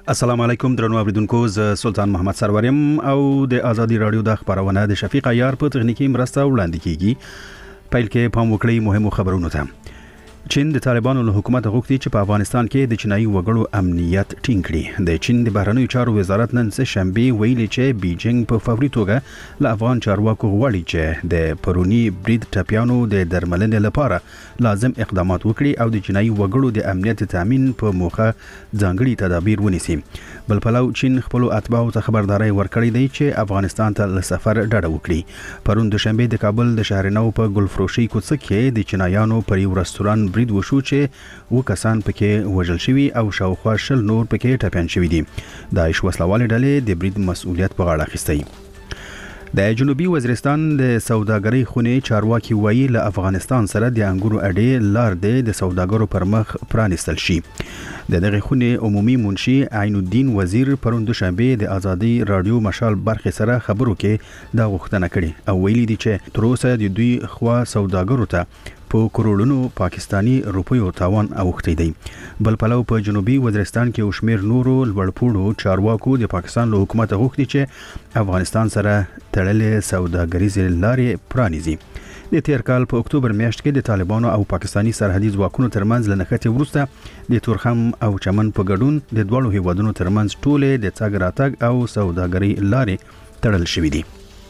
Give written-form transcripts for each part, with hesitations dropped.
السلام علیکم درنو اوریدونکو، ز سلطان محمد سروریم او د ازادي رادیو د خبرونه د شفیق عیار په تخنیکی مرسته وړاندې کیږي. پیل کې پام وکړئ مهمو خبرونو ته. چین د طالبانو له حکومت غوښتي چې په افغانستان کې د چینایي وګړو امنیت ټینګ کړي. د چین د بهرنیو چارو وزارت نن سه شنبه ویلي چې بیجینګ په فوري توګه له افغان چارواکو غواړي چې د پرونی برید ټاپیانو د درملنې لپاره لازم اقدامات وکړي او د چینایي وګړو د امنیت تامین په موخه ځانګړي تدابیر ونیسي. بل پلو چین خپل اتباعو ته خبرداري ورکړې دی چې افغانستان ته له سفر ډډه وکړي. پرون د شنبه د کابل د شهرنو په ګلفروشي کوڅه کې د چینایانو پر یو رستوران برید وشو چې و کسان پکې وژل شوي او شاوخوا 20 نور پکې ټپيان شوي دي. د وسلوالې ډلې د برید مسؤلیت په غاړه اخیستی. د جنوبي وزیرستان د سوداګرۍ خونې چارواکي وایي له افغانستان سره د انګورو اډې لار د سوداګرو پر مخ پرانستل شي. د دغه خونې عمومي منشي عین الدین وزیر پرون د شنبه د ازادي رادیو مشال برخه سره خبرو کې دا غوښتنه کړې او ویلي دي چې تر اوسه د دوی خوا سوداګرو ته په کروڑونو پاکستانی روپیو تاوان اوښتی دی. بل پلو په جنوبي وزیرستان کې وشمیر نورو لوړپوړو چارواکو د پاکستان له حکومت غوښتي چې افغانستان سره تړلې سوداګریزې لارې پرانیزي. د تیر کال په اکتوبر میاشت کې د طالبانو او پاکستانی سرحدي ځواکونو ترمنځ لنښتې وروسته د تورخم او چمن په ګډون د دوه هیوادونو ترمنځ ټولې د تګ راتګ او سوداګرۍ لارې تړل شوې دي.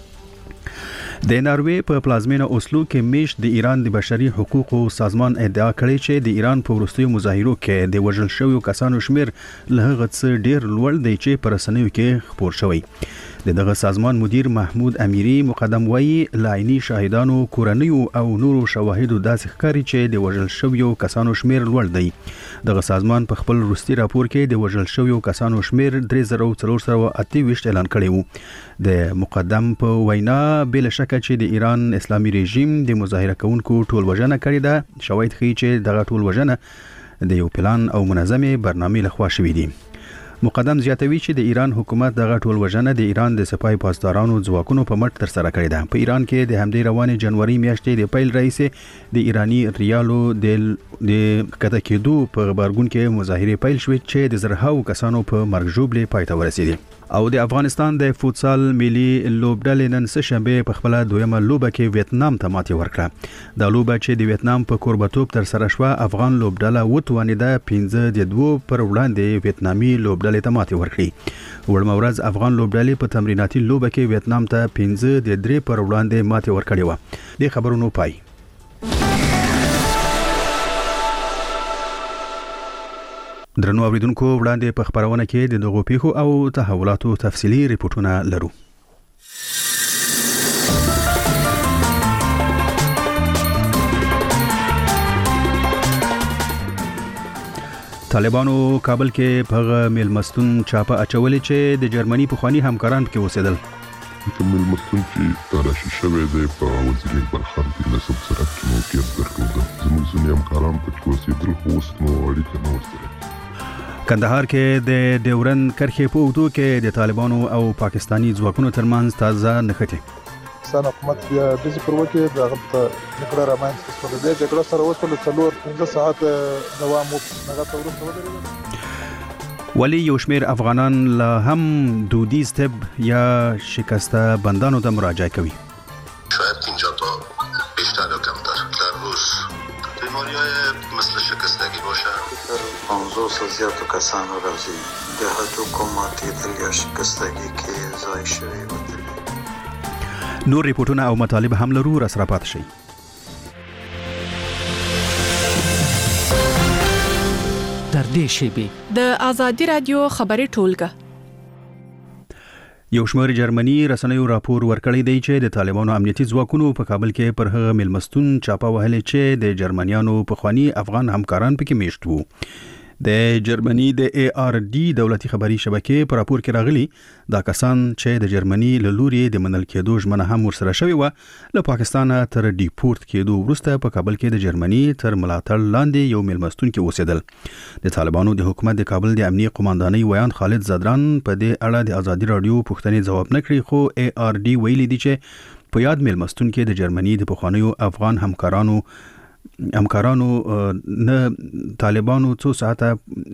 د ناروې په پلازمینه اوسلو کې میش د ایران د بشري حقوقو سازمان ادعا کړې چې د ایران په وروستیو مظاهرو کې د وژل شویو کسانو شمیر له هغه څه ډیر لوړ دی چې په رسنیو کې خبر شوی. دغه سازمان مدیر محمود امیری مقدم وایي لاینی شاهدانو کورنیو او نورو شواهدو داسې ښکاري چې د وژل شویو کسانو شمیر لوړ دی. دغه سازمان په خپل وروستي راپور کې د وژل شویو کسانو شمیر 3428 اعلان کړی و. د مقدم په وینا بل شک چې د ایران اسلامي رژیم د مظاهره کوونکو ټول وژنه کړې ده. شواهد ښیي چې دغه ټول وژنه د یو پلان او منظمې برنامې لخوا شوې دي. مقدم زیاتوي چې د ایران حکومت دغه ټول وژنه د ایران د سپای پاسدارانو ځواکونو په مټ تر سره کړې ده. په ایران کې د همدې روانې جنوري میاشتې د پیل رئیس د ایرانی ریالو د کته کېدو په غبرګون کې مظاهره پیل شوې چې د زرهاو کسانو په مرګ ژوبلې پای ته ورسېدې. او د افغانستان د فوتسال ملي لوبډلې نن سه شنبه په خپل دویمه لوبه کې ویتنام ته ماتې ورکړه. د لوبه چې د ویتنام په کوربتوب تر سره شوه، افغان لوبډله وتوانیده 5-2 پر وړاندې ویتنامي لوبډلې ته ماتې ورکړي. وړمه ورځ افغان لوبډلې په تمریناتي لوبه کې ویتنام ته 5-3 پر وړاندې ماتې ورکړې و. د خبرونو پای. درنو اوریدونکو، وړاندې په خبرونه کې د دغو پیښو او تحولاتو تفصیلی ریپورتونه لرو. طالبانو کابل کې په میلمستون چاپه اچولې چې د جرمني پخوانی همکاران پکې اوسېدل. میلمستون چې تراشي شوی دی په وزیر اکبر خان د نسب سره کې موقعیت درلوده. زموږ ځینې همکاران پکې اوسېدل خو اوس نو اړیکه نه ورسره. کندهار کې د ډیورن کرښې په اوږدو کې د طالبانو او پاکستانی ځواکونو ترمنځ تازه نښتې. پاکستان حکومت بیا د ذکر وکړي د هغه نکړه رامنځته شوه. د جګړې سره وصل 4-5 ساعت دوام وکړ. هغه ورسته ودرېدل. ولی یو شمیر افغانان لا هم دودیز طب یا شکسته بندانو ته مراجعه کوي. شاید 50 تا بیشتر یا کمتر در روز بیماری‌های مثل شکستگی باشه. 50 زیاتو کسانو راځي د هډوکو کوماتېدل یا شکستګي کې ځای شوي ودرېدل. نور ریپورتونه او مطالب هم لرو، را سره پاتې شئ. در دې شیبې د ازادي رادیو خبري ټولګه. یو شمېر جرمني رسنیو راپور ورکړی دی چې د طالبانو امنیتي ځواکونو په کابل کې پر هغه میلمستون چاپه وهلې چې د جرمنیانو پخوانی افغان همکاران پکې میشت وو. د جرمني د ARD دولتي خبري شبکې په راپور کې راغلي دا کسان چې د جرمني له لوري د منل کېدو ژمنه هم ورسره شوی و، له پاکستان تر ډیپورت کېدو وروسته په کابل کې د جرمني تر ملاتړ لاندې یو میلمستون کې اوسېدل. د طالبانو د حکومت د کابل د امنیه قوماندانۍ ویان خالد زدران په دې اړه د ازادي رادیو پوښتنې ځواب نه کړی، خو ARD ویلي دي چې په یاد میلمستون کې د جرمني د پخوانیو افغان همکارانو همکارانو نه طالبانو څو ساعته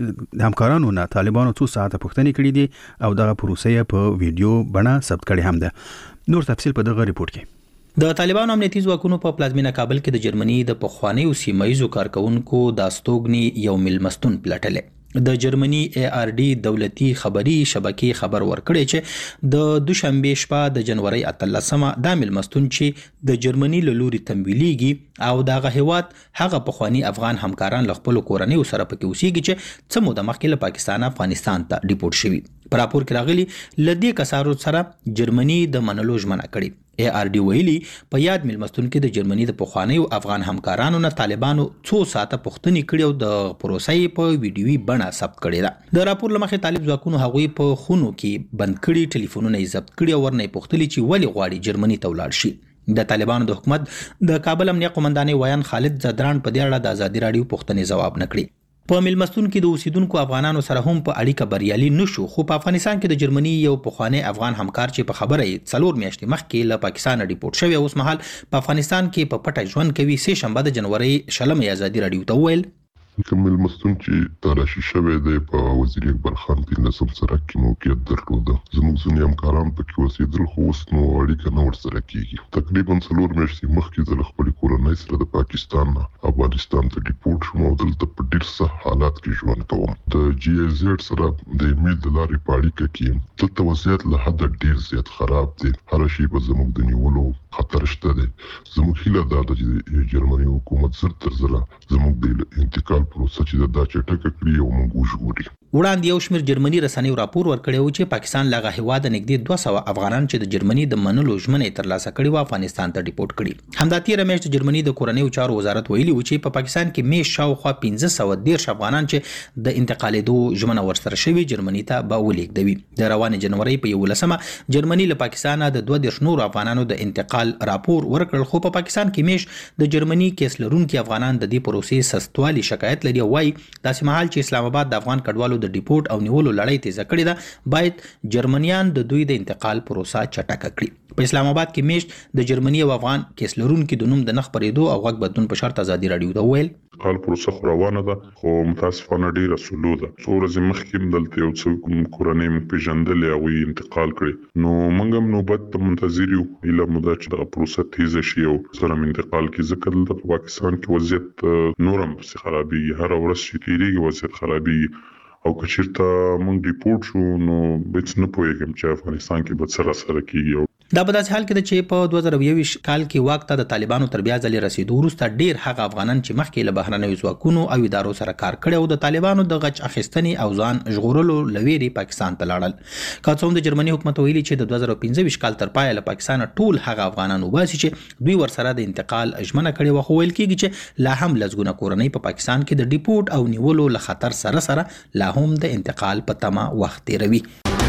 پوښتنې کړې دي او دغه پروسه په ویډیو بڼه ثبت کړې هم ده. نور تفصیل په دغه ریپورت کې. د طالبانو امنیتي ځواکونو په پلازمینه کابل کې د جرمني د پخوانیو سیمایي کارکونکو د استوګني یو ملمستون پلټلې. د جرمني ARD دولتي خبري شبکې خبر ورکړی چې د دوشنبه شپه د جنوري 18 د ملمستون چې د جرمني له لوري تمویلېږي او دغه هیواد هغه پخوانی افغان همکاران له خپل کورنۍ سره پکې اوسېږي چې څه موده مخکې له پاکستان افغانستان ته ډیپورت شوي. په راپور کې راغلي لدې کسانو سره جرمني د منلو ژمنه کړې. ARD ویلي په یاد ملمستون کې د جرمني د پخوانیو افغان همکارانو نه طالبانو څو ساعته پوښتنې کړې او د پروسې په ویډیوي بڼه ثبت کړې ده. د راپور لمخې طالب ځواکونو هغوی په خونو کې بند کړي ټلیفونونه یې ضبط کړي او ورنه پوښتلي چې ولې غواړي جرمني ته ولاړ شي. د طالبانو د حکومت د کابل امنیه قومندانې ویان خالد زدران په دې اړه د ازادي راډیو پوښتنې ځواب نه کړي. په ملمستون کې د اوسیدونکو افغانانو سره هم په اړیکه بریالي نشو، خو په افغانستان کې د جرمني یو پخوانی افغان همکار چې په خبره یې 4 میاشتې مخکې له پاکستان ډیپورت شوی اوس مهال په افغانستان کې په پټه ژوند کوي، سه شنبه د جنوري 20 ازادي راډیو ته وویل کومل مستون چې تراشي شوی دی په وزیر اکبر خان په نسب سره کې موقعیت درلوده. زموږ ځینې همکاران پکې اوسېدل خو اوس نو اړیکه نه ورسره کېږي. تقریبا 4 میاشتې مخکې زه له خپلې کورنۍ سره د پاکستان نه افغانستان ته ډیپورت شوم او دلته په ډېر سخت حالات کې ژوند کوم. د GIZ سره د ایمیل د لارې په اړیکه کې دلته وضعیت له حده ډېر زیات خراب دی. هر شی به زموږ د نیولو خطر شته دی. زموږ هیله دا ده چې جرمني حکومت زر تر زره زموږ د انتقال پروسه چې دا چټکه کړي او موږ وژغوري. وړاندې یو شمېر جرمني رسنیو راپور ورکړی و چې پاکستان له هغه هیواده نږدې 200 افغانان چې د جرمني د منلو ژمنې ترلاسه کړې و افغانستان ته ډیپورت کړي. همدا تېره میاشت د جرمني د کورنیو چارو وزارت ویلي و چې په پاکستان کې میاشت شاوخوا 1513 افغانان چې د انتقالېدو ژمنه ورسره شوي جرمني ته به ولېږدوي. د روانې جنوري په 11 جرمني له پاکستان د 22 نور افغانانو د انتقال راپور ورکړل، خو په پاکستان کې میاشت د جرمني کیس لرونکي افغانان د دې پروسې سستوالي شکایت لري. وایي داسې مهال چې اسلام آباد د افغان کډوالو د ډیپورت او نیولو لړۍ تیزه کړې ده، باید جرمنیان د دوی د انتقال پروسه چټکه کړي. په اسلام آباد کې میشت د جرمني او افغان کیس لرونکي د نوم د نخ پرېدو او غږ بدلون په شرط ازادي راډیو ته وویل حال پروسه روانه ده، خو متاسفانه ډیره سلو ده. څو ورځې مخکې دلته یو څو کورنۍ مې پیژندلې او انتقال کړي، نو موږ هم نوبت ته منتظر یو اله مده چې د پروسه تیزه شي او سره انتقال کې. ځکه دلته په پاکستان کې وضعیت نورم خرابي، هر ورځ چې تیریږي وضعیت خرابي او کچیرته موږ ډیپورت شو نو بیت نه پوهیږم چې افغانستان کې به څه سره کیږي. دا په داسې حال کې ده چې په 2021 کال کې واک ته د طالبانو تر بیا ځلې رسیدو وروسته ډیر هغه افغانان چې مخکې له بهرنیو ځواکونو او ادارو سره کار کړی او د طالبانو د غچ اخیستنې او ځان ژغورلو لویری پاکستان ته لاړل. که څه هم د جرمني حکومت ویلي چې د 2015 کال تر پایه له پاکستان ټول هغه افغانان وباسي چې دوی ورسره د انتقال ژمنه کړې و، خو ویل کېږي چې لا هم لږونه کورنۍ په پاکستان کې د ډیپورت او نیولو له خطر سره سره لا هم د انتقال په تمه وخت تیروي.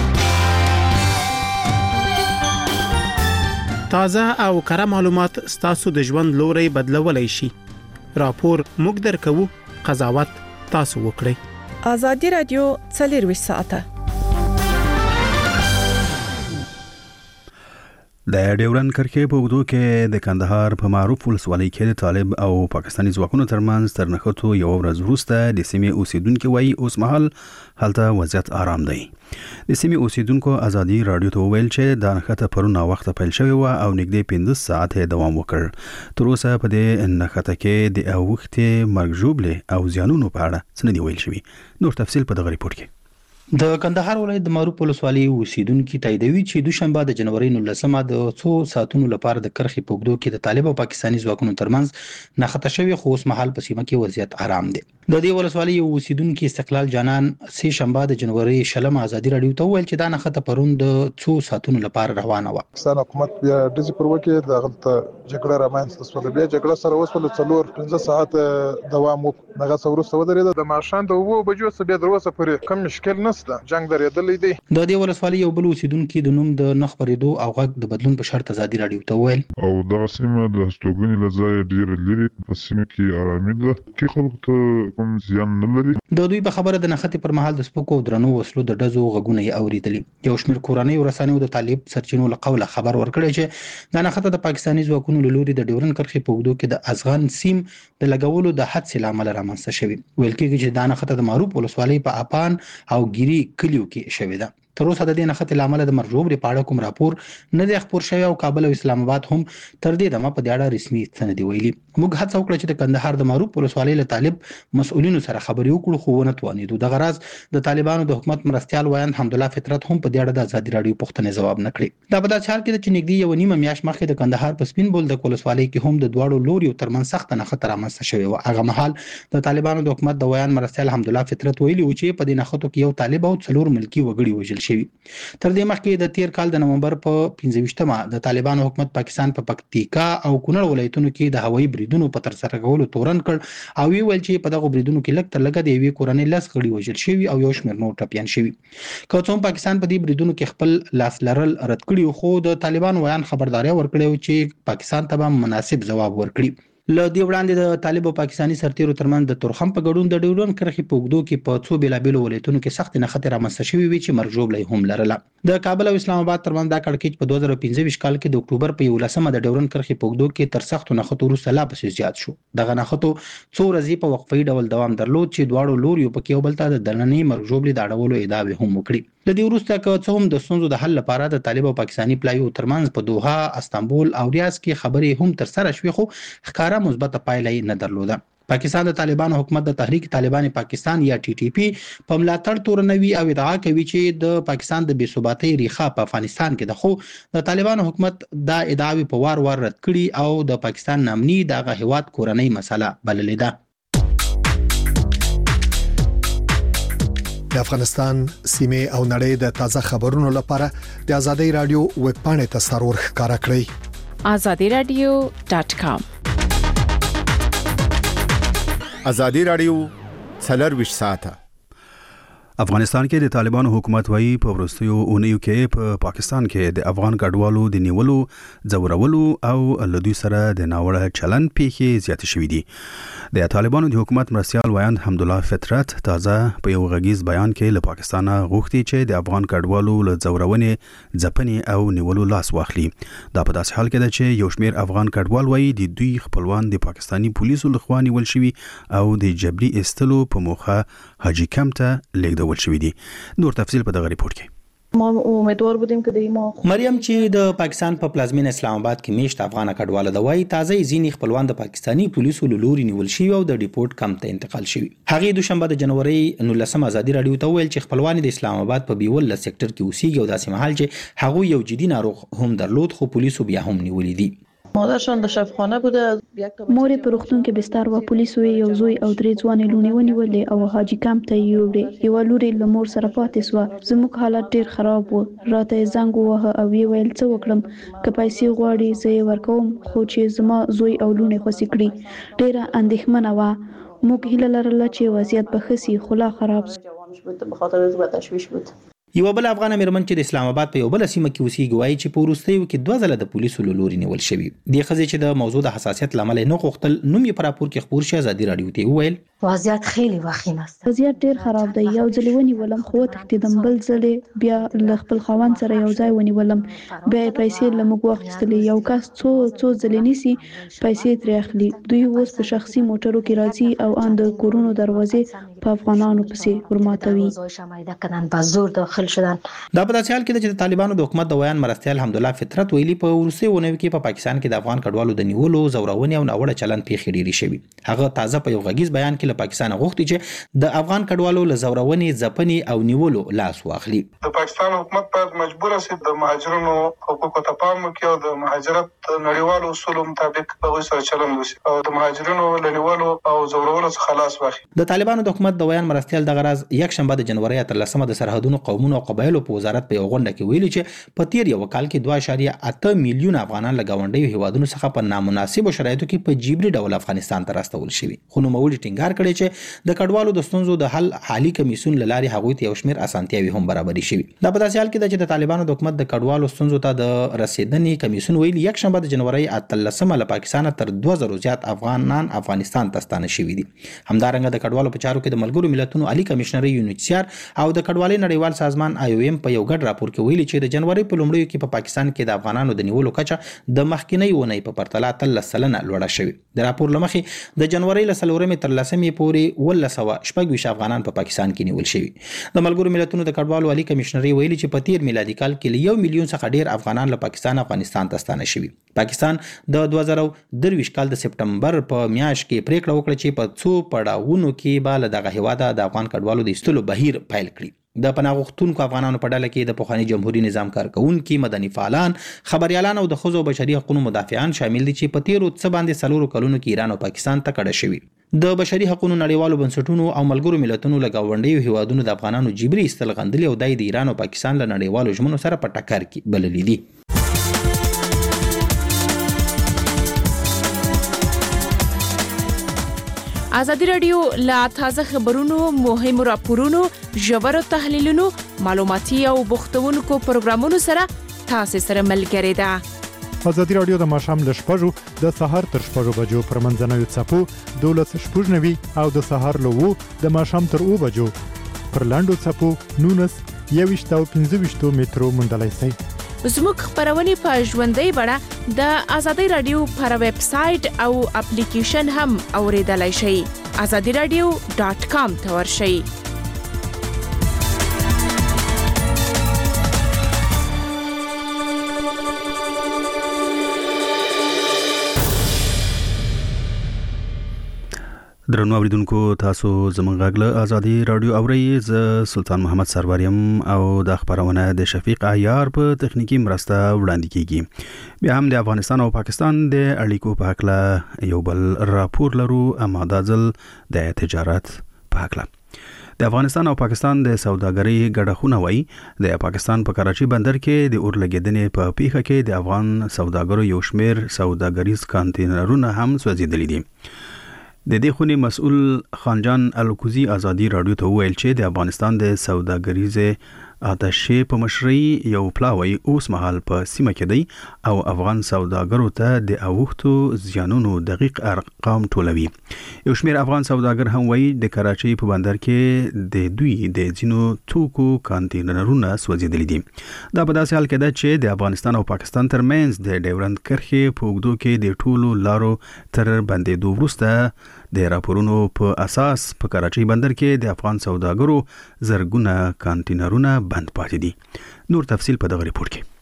تازه او کره معلومات ستاسو د ژوند لوري بدلولای شي. راپور موږ درکو، قضاوت تاسو وکړئ. ازادي راډیو 24 ساعته د ډیورن کرښې په اوږدو کې د کندهار په معروف ولسوالۍ کې د طالب او پاکستاني ځواکونو ترمنځ تر نښتو یو ورځ وروسته د سیمې اوسیدونکو وایي اوس مهال هلته وضعیت آرام دی. د سیمې اوسیدونکو ازادي راډیو ته وویل چې دا نښته پرون وخت پیل شوې و او نږدې 15 ساعته دوام وکړ. تر اوسه په دې نښته کې د اوختې مرګ ژوبلې او زیانونو په اړه څه نه دی ویل شوی. نور تفصیل په دغه ریپورت کې. د کندهار ولایت د معروف ولسوالۍ اوسیدونکو تاییدوي چې دوشنبه د جنوري 19 د 2 ساعتونو لپاره د کرخې په اوږدو کې د طالب او پاکستاني ځواکونو ترمنځ نښته شوی، خو اوس مهال په سیمه کې وضعیت آرام دی. د دې ولسوالۍ اوسیدونکو استقلال جانان سه شنبه د جنوري 20 ازادي راډیو ته ویل چې دا نښته پرون د 2 ساعتونو لپاره روانه و. پاکستان حکومت بیا د ځپر وکړي د غلطه جګړه رامنځته شوه. بیا جګړه سره وسول 4-15 ساعت دوام وکړ. هغه څورسته ودرېده د ماشان د 2 بجو څخه بیا دروازه پرې کم مشکل نشته. جنگ درې د دې ولسوالۍ یو بل اوسیدونکو د نوم د نخ پرېدو او غږ د بدلون په شرط ازادي راډیو ته ویل او دا سیمه د استوګنې لځای ډیر لري، په سیمه کې آرامي ده. کې خلک ته کوم زیان نه لري. د دوی په خبره د نښتې پر مهال د سپکو او درنو وسلو د ډزو غږونه یې اورېدلي. یو شمېر کورنۍ رسنیو د طالب سرچینو له قوله خبر ورکړی چې دا نښته د پاکستاني ځواکونو له لوري د ډیورند کرښې په اوږدو کې د افغان سیم د لګولو د حادثې له امله رامنځته شوې. ویل کېږي چې دا نښته د معروف ولسوالۍ په اپان او ګيري کلیو کې شوې ده. تر اوسه د دې نښتې له امله د مرګ ژوبلې په اړه کوم راپور نه دی خپور شوی او کابل او اسلام آباد هم تر دې دمه په دې اړه رسمي څه نه دی ویلي. موږ هڅه وکړه چې د کندهار د معروف ولسوالۍ له طالب مسؤلینو سره خبرې وکړو خو ونه توانېدو. دغه راز د طالبانو د حکومت مرستيال وایند حمدالله فطرت هم په دې اړه د ازادي رادیو پوښتنې ځواب نه کړی. دا په داسې حال کې چې نږدې یو نیمه میاشت مخکې د کندهار په سپین بولدک ولسوالۍ کې هم د دواړو لوريو ترمنځ سخته نښته رامنځته شوې وه. هغه مهال د طالبانو د حکومت د وایند مرستيال حمدالله فطرت ویلي و چې په دې نښتو کې یو طالب او 4 ملکی وګړي وژل شوي. تر دې مخکې د تیر کال د نومبر په 15مه د طالبانو حکومت پاکستان په پکتیکا او کونړ ولایتونو کې د هوایي بریدونو په تر سره کولو تورن کړ او ویل چې په دغه بریدونو کې لږ تر لږه د یوې کورنۍ 10 غړي وژل شوي او یو شمېر نور ټپیان شوي. که څوم پاکستان په دې بریدونو کې خپل لاس لرل رد کړي خو د طالبانو ویان خبرداري ورکړي چې پاکستان ته مناسب ځواب ورکړي. له دې وړاندې د طالب او پاکستاني سرتیرو ترمنځ د تورخم په ګډون د ډیورند کرښې په اوږدو کې په څو بیلابېلو ولایتونو کې سخت نښتې رامنځته شوې وي چې مرګ ژوبلی هم لرله. د کابل او اسلام آباد ترمنځ دا کړکېچ په 2015 کال کې د اکتوبر په 11مه د ډیورند کرښې په اوږدو کې تر سختو نښتو وروسته لا پسې زیات شو. دغه نښتو څو ورځې په وقفه‌يي ډول دوام درلود چې دواړو لوریو پکې یو بل ته د دننۍ مرګ ژوبلې د اړولو ادعاوې هم وکړي. له دې وروسته که څه هم د ستونزو د حل لپاره د طالب او پاکستاني پلایو ترمنځ په دوحه، استانبول او ریاض کې خبرې هم تر سره شوې خو ښکاره مثبته پایله نه درلوده. پاکستان د طالبانو حکومت د تحریک طالبان پاکستان یا ټي ټي پی په ملاتړ تورنوي او ادعا کوي چې د پاکستان د بې ثباتۍ ریښه په افغانستان کې ده خو د طالبانو حکومت دا ادعاوې په وار وار رد کړي او د پاکستان نامني دغه هیواد کورنۍ مسله بللې ده. د افغانستان سیمه او نړۍ د تازه خبرونو لپاره د ازادي رادیو ویب پاڼې ته سرور ښکارا کړئ. azadiradio.com ازادي رادیو 24 ساعته. افغانستان کې د طالبانو حکومت وایي په ورستیو اونیو کې په پاکستان کې د افغان کډوالو د نیولو، ځورولو او لدوی سره د ناوړه چلند پیښې زیات شوې دي. د طالبانو د حکومت مرستيال وایند حمدالله فطرت تازه په یو غږیز بیان کې له پاکستان غوښتي چې د افغان کډوالو له ځورونې، ځپنې او نیولو لاس واخلي. دا په داسې حال کې ده چې یو شمېر افغان کډوال وایي د دوی خپلوان د پاکستاني پولیسو لخوا نیول شوي او د جبري استلو په موخه حاجی کمپ ته لیږدول شوي دي. نور تفصیل په دغه ریپورت کې. ما امیدوار بودیم که د ما مریم چې د پاکستان په پلازمین اسلام آباد کې میشت افغان کډواله د وای تازه ځینی خپلوان د پاکستاني پولیسو لوري نیول شي او د ډیپورت کمپ ته انتقال شي. هغه دوشنبه د جنوري 19 ازادي رادیو ته ویل چې خپلوان د اسلام آباد په بیول سېکټر کې اوسېږي او داسې محل چې هغه یو جدي ناروغ هم درلود خو پولیسو بیا هم نیولې دي. مادرشان د شفاخانه بوده. مور په روغتون کې بستر و، پولیسو یو زوی او درې ځوانې لونې ونیولې او حاجی کمپ ته یوړې. یو لوري له مور سره پاتې سو. زموږ حالت ډیر خراب و. راته زنګ ووهه او ویل څه وکړم، که پیسې غواړي زه یې ورکوم خو چې زما زوی او لونې خوسي کړي. ډیره اندېښمنه وه. موږ هیله لرله چې وضعیت به ښه سي خو لا خراب شو. به خاطر از تشویش بود. یو بل افغان میرمن چې د اسلام آباد په یو بل سیمه کې اوسېږي وایي چې په وروستیو کې 2 ځله د پولیسو لوري نیول شوی. د خزې چې د موضوع د حساسیت لامل نه غوښتل نوم یې پر راپور کې خبر شي ازادي رادیو ته وویل وضعیت خیلی وخیم است. وضعیت ډیر خراب دی. یو ځل ونیولم خو تختیدم، بل ځل بیا ل خپل خوان سره یو ځای ونیولم، بیا پیسې لمغ واخیستلې. یو کس څو ځل نیسی پیسې ترې اخلي. دوی اوس په شخصي موټرو کې راځي او اند کورونو دروازې په افغانانو پسې ورماتوي. دا په داسې حال کې چې د طالبانو د حکومت د ویان مرستيال حمدالله فطرت ویلي په ورسې ونوي کې په پاکستان کې د افغان کډوالو د نیولو، ځورونې او ناوړه چلند پیښې ډېرې شوي. هغه تازه په یو غږیز بیان کې له پاکستان غوښتي چې د افغان کډوالو له ځورونې، ځپنې او نیولو لاس واخلي. د پاکستان حکومت باید مجبور شي د مهاجرونو حقوقو ته پام وکړي او د مهاجرت نړیوالو اصولو مطابق هغوی سره چلند وشي او د مهاجرینو له نیولو او ځورولو څخه خلاص واخلي. د طالبانو د حکومت د ویان مرستيال دغه راز یک شنبه د جنوري 13 د سرحدونو، قومونو او قبایلو په وزارت په یو غونډه کې ویلي چې په تیر یو کال کې 2.8 میلیون افغانان له گاونډیو هیوادونو څخه په نامناسبو شرایطو کې په جبري ډول افغانستان ته راستول شوي. خو نوموړي ټینګار کړی کړی چې د کډوالو د ستونزو د حل حالي کمیسیون لاري هغوی ته یو شمېر اسانتیاوي هم برابرې شوي. دا په داسې حال کې ده چې د طالبانو د حکومت د کډوالو ستونزو ته د رسیدنې کمیسیون ویلي یک شنبه د جنوري 18 له پاکستان تر 2000 زیات افغانان افغانستان ته ستانه شوي دي. همدارنګه د کډوالو په چارو کې د ملګرو ملتونو عالی کمشنر یونیسیار او د کډوالۍ نړیوال سازمان IOM په یو ګډ راپور کې ویلي چې د جنوري په لومړیو کې په پاکستان کې د افغانانو د نیولو کچه د مخکینی ونې په پرتله 13% لوړه شوې. د راپور لمخې د جنوري له 4 تر 10 پورې 1926 افغانان په پاکستان کې نیول شوي. د ملګرو ملتونو د کډوالو عالی کمشنر ویلي چې په تیر میلادي کال کې 1 میلیون څخه ډیر افغانان له پاکستان افغانستان ته ستانه شوي. پاکستان د 2023 کال د سپټمبر په میاشت کې پریکړه وکړه چې په څو پړاوونو کې به له دغه هیواده د افغان کډوالو د ایستلو بهیر پیل کړي. د پناه غوښتونکو افغانانو په ډله کې د پخواني جمهوریت نظام کارکونکي، مدني فعالان، خبريالان او د ښځو او بشري حقوقو مدافعان شامل دي چې په تیرو څه باندې 4 کلونو کې ایران او پاکستان ته کډه شوي. د بشري حقوقو نړیوالو بنسټونو او ملګرو ملتونو له گاونډیو هیوادونو د افغانانو جبري ایستل غندلي او د ایران او پاکستان له نړیوالو ژمنو سره په ټکر کې بللي دي. ازادي راډیو لا تازه خبرونو، مهمو راپورونو، ژورو تحلیلونو، معلوماتي او بوختونکو پروګرامونو سره تاسو سره ملګری ده. ازادي راډیو د ماښام له 6 د سهار تر 6 بجو پر منځنوي څپو 12:90 او د سهار له 2 د ماښام تر 2 بجو پر لاندو څپو 19 21 او 25 مترو موندلای شئ. زموږ خبرونه په ژوندۍ بڼه د ازادي رادیو پر ویب سټ او اپلیکیشن هم اوریدلای شئ. azadiradio.com ته ورشئ. درنو اوریدونکو، تاسو زموږ غږ له ازادي رادیو اورئ. زه سلطان محمد سروریم او د خبرونه د شفیق عیار په تخنیکی مرسته وړاندې کیږي. بیا هم د افغانستان او پاکستان د اړیکو په اړه یو بل راپور لرو، اما دا ځل د تجارت په اړه. د افغانستان او پاکستان د سوداګرۍ ګډښونه وایي د پاکستان په کراچي بندر کې د اور لګیدنې په پیښه کې د افغان سوداګرو یو شمېر سوداګریز کانټینرونه هم سوځېدلي دي. د دې خونې مسؤل خانجان الکوزی ازادي رادیو ته ویل چې د افغانستان د سوداګریزې اتشې په مشرۍ یو پلاوی اوس مهال په سیمه کې دی او افغان سوداګرو ته د اوښتو زیانونو دقیق ارقام ټولوي. یو شمېر افغان سوداګر هم وایي د کراچۍ په بندر کې د دوی د ځینو توکو کانټینرونه سوځېدلي دي. دا په داسې حال کې ده چې د افغانستان او پاکستان ترمنځ د ډیورند کرښې په اوږدو کې د ټولو لارو تر بندېدو وروسته د راپورونو په اساس په کراچۍ بندر کې د افغان سوداګرو زرګونه کانټینرونه بند پاتې دي. نور تفصیل په دغه ریپورت کې.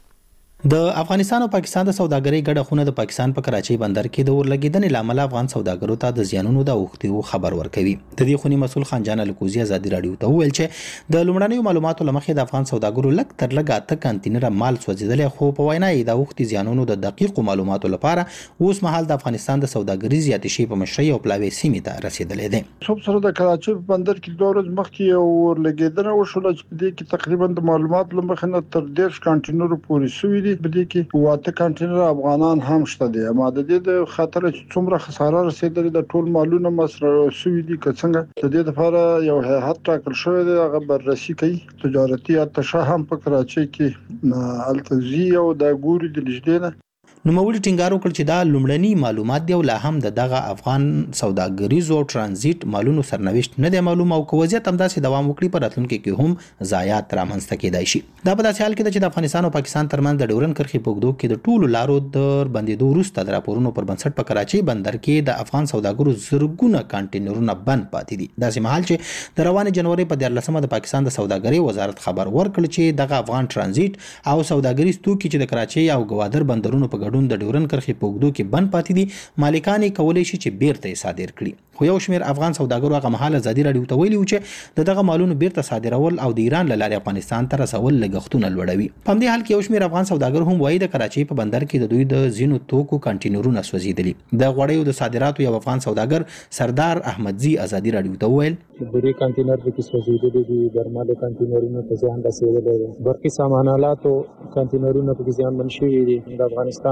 د افغانستان او پاکستان د سوداګرۍ ګډښونه د پاکستان په کراچۍ بندر کې د اور لګیدنې لامل افغان سوداګرو ته د زیانونو د اوښتو خبر ورکوي. د دې خونې مسؤل خانجان الکوزی ازادي رادیو ته ویل چې د لومړنیو معلوماتو لمخې د افغان سوداګرو لږ تر لږه 8 کانټینر مال سوځیدلی، خو په وینا یې د اوښتي زیانونو د دقیقو معلوماتو لپاره اوس مهال د افغانستان د سوداګریز اتشې په مشرۍ او پلاوی سیمې ته رسیدلی دی. صبح سره د کراچۍ په بندر کې 2 ورځې مخکې یو اور لګیدنه وشوله چې په دې کې تقریبا د معلوماتو لمخې نه تر 10 کانټینر پورې شوي دي. په دې کې 8 کانټینر افغانان هم شته دي. اما د دې د خطر چې څومره خساره رسیدلې د ټول مالونه مصرف شوي دي که څنګه د دې لپاره یو هیئت ټاکل شوی دی، هغه بررسي کوي. تجارتي اتشه هم په کراچۍ کې التزی او د ګوري د لجدینه نوموړي ټینګار وکړ چې دا لومړني معلومات دی او لا هم دغه افغان سوداګریزو او ترانزیت مالونو سرنوشت نه دی معلوم، او که وضعیت همداسې دوام وکړي په راتلونکي کې هم ضایعات رامنځته کېدای شي. دا په داسې حال کې ده چې د افغانستان او پاکستان ترمنځ د ډیورند کرښې په اوږدو کې د ټولو لارو د بندېدو وروسته د راپورونو پر بنسټ په کراچۍ بندر کې د افغان سوداګرو زرګونه کانټینرونه بند پاتې دي. داسې مهال چې د روانې جنوري په 14مه د پاکستان د سوداګرۍ وزارت خبر ورکړ چې دغه افغان ترانزیت او سوداګریز توکي چې د کراچۍ او ګوادر بندرونو په ګډون د ډیورند کرښې په اوږدو کې بند پاتې دي، مالکان یې کولی شي چې بیرته یې صادر کړي. خو یو شمېر افغان سوداګرو هغه مهال ازادي راډیو ته ویلي و چې دغه مالونو بیرته صادرول او د ایران له لارې افغانستان ته رسول لګښتونه لوړوي. په همدې حال کې یو شمېر افغان سوداګر هم وایي د کراچۍ په بندر کې د دوی د ځینو توکو کانټینرونه سوځېدلي. د غوړیو د صادراتو یو افغان سوداګر سردار احمدزي ازادي راډیو ته وویل چې درې کانټینر پکې سوځېدلي دي، درملو کانټینرونه ته زیان رسېدلی دی، برقي سامانالاتو کانټینرونه پکې زیانمن شوي دي. د افغانستان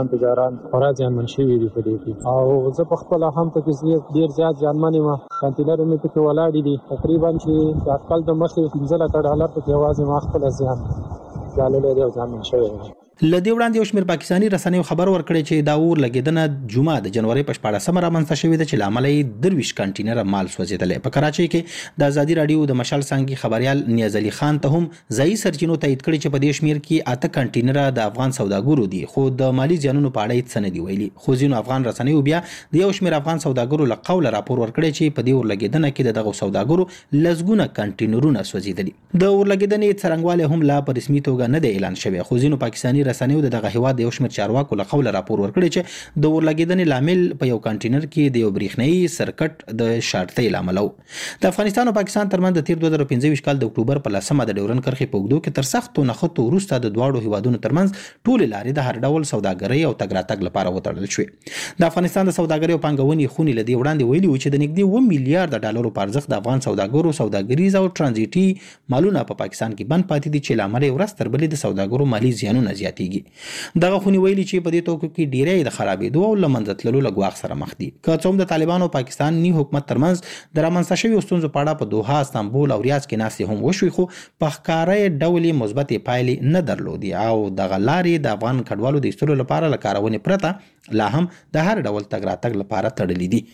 انتظاران خورا ځانمن شوي دي په دې کې او زه په خپل هم په کې ډیر زیات ځانمن یم کانټینر مې په کې ولاړ دي تقریبا چې اټکل د مخې $15 په یوازې ما خپل ځان ځاله له ځانمن شوی لدی وړاندې یو شمېر پاکستاني رسنیو خبر ورکړی چې دا اور لګیدنه جمعه د جنوري په 14 رامنځته شوې ده چې لامل یې 23 کانټینر مال سوځیدل په کراچۍ کې د ازادي رادیو د مشال څنګه خبريال نیاز علي خان ته هم ځای سرچینو تایید کړی چې په دې شمېر کې 8 کانټینر د افغان سوداګرو دي خو د مالی زیانونو په اړه هیڅ نه دی ویلي خو ځینو افغان رسنیو بیا د یو شمېر افغان سوداګرو له قوله راپور ورکړی چې په دې اور لګیدنه کې دغه سوداګرو لزګونه کانټینرونه سوځیدل د اور لګیدنې څرنګواله هم لا په رسمي توګه نه دی اعلان شوی خو ځینو پاکستاني رسنیو دغه د یو شمېر چارواکو له قوله راپور ورکړی چې د اور لګیدنې لامل په یو کانټینر کې د یو بریښنايي سرکټ د شارټۍ لامل و د افغانستان او پاکستان ترمنځ د تیر 2015 کال د اکتوبر په 10 د ډیورن کرښې په اوږدو کې تر سختو نښتو وروسته د دواړو هیوادونو ترمنځ ټولې لارې د هر ډول سوداګرۍ او تګ راتګ لپاره وتړل شوې د افغانستان د سوداګرۍ او پانګونې خونې له دې وړاندې ویلي و چې د نږدې $1 میلیارډ په ارزښت د افغان سوداګرو سوداګریز او ترانزیټي مالونه په پاکستان کې بند پاتې دي چې لامل یې ورځ تر بلې د سوداګرو مالی زیانونه زیاتېږي دغه خونی ویلي چې په دې توکو کې ډیری د خرابېدو او لمنځه تللو له ګواښ سره مخ دي که څوم د طالبانو او پاکستاني حکومت ترمنځ د رامنځته شویو ستونزو په اړه په دوحه استانبول او ریاض کې ناستې هم وشوي خو په ښکاره ډول مثبتې پایلې نه درلودې او دغه لارې د افغان کډوالو د ایستلو لپاره له کارونې پرته لا هم د هر ډول تګ راتګ لپاره تړلې دي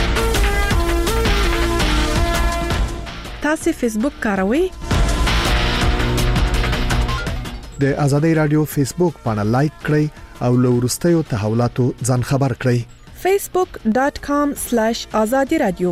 تاسو فیسبوک کاروئ د ازادي رادیو فیسبوک باندې لایک کړئ او له وروستیو تحولاتو ځان خبر کړئ facebook.com/azadi radio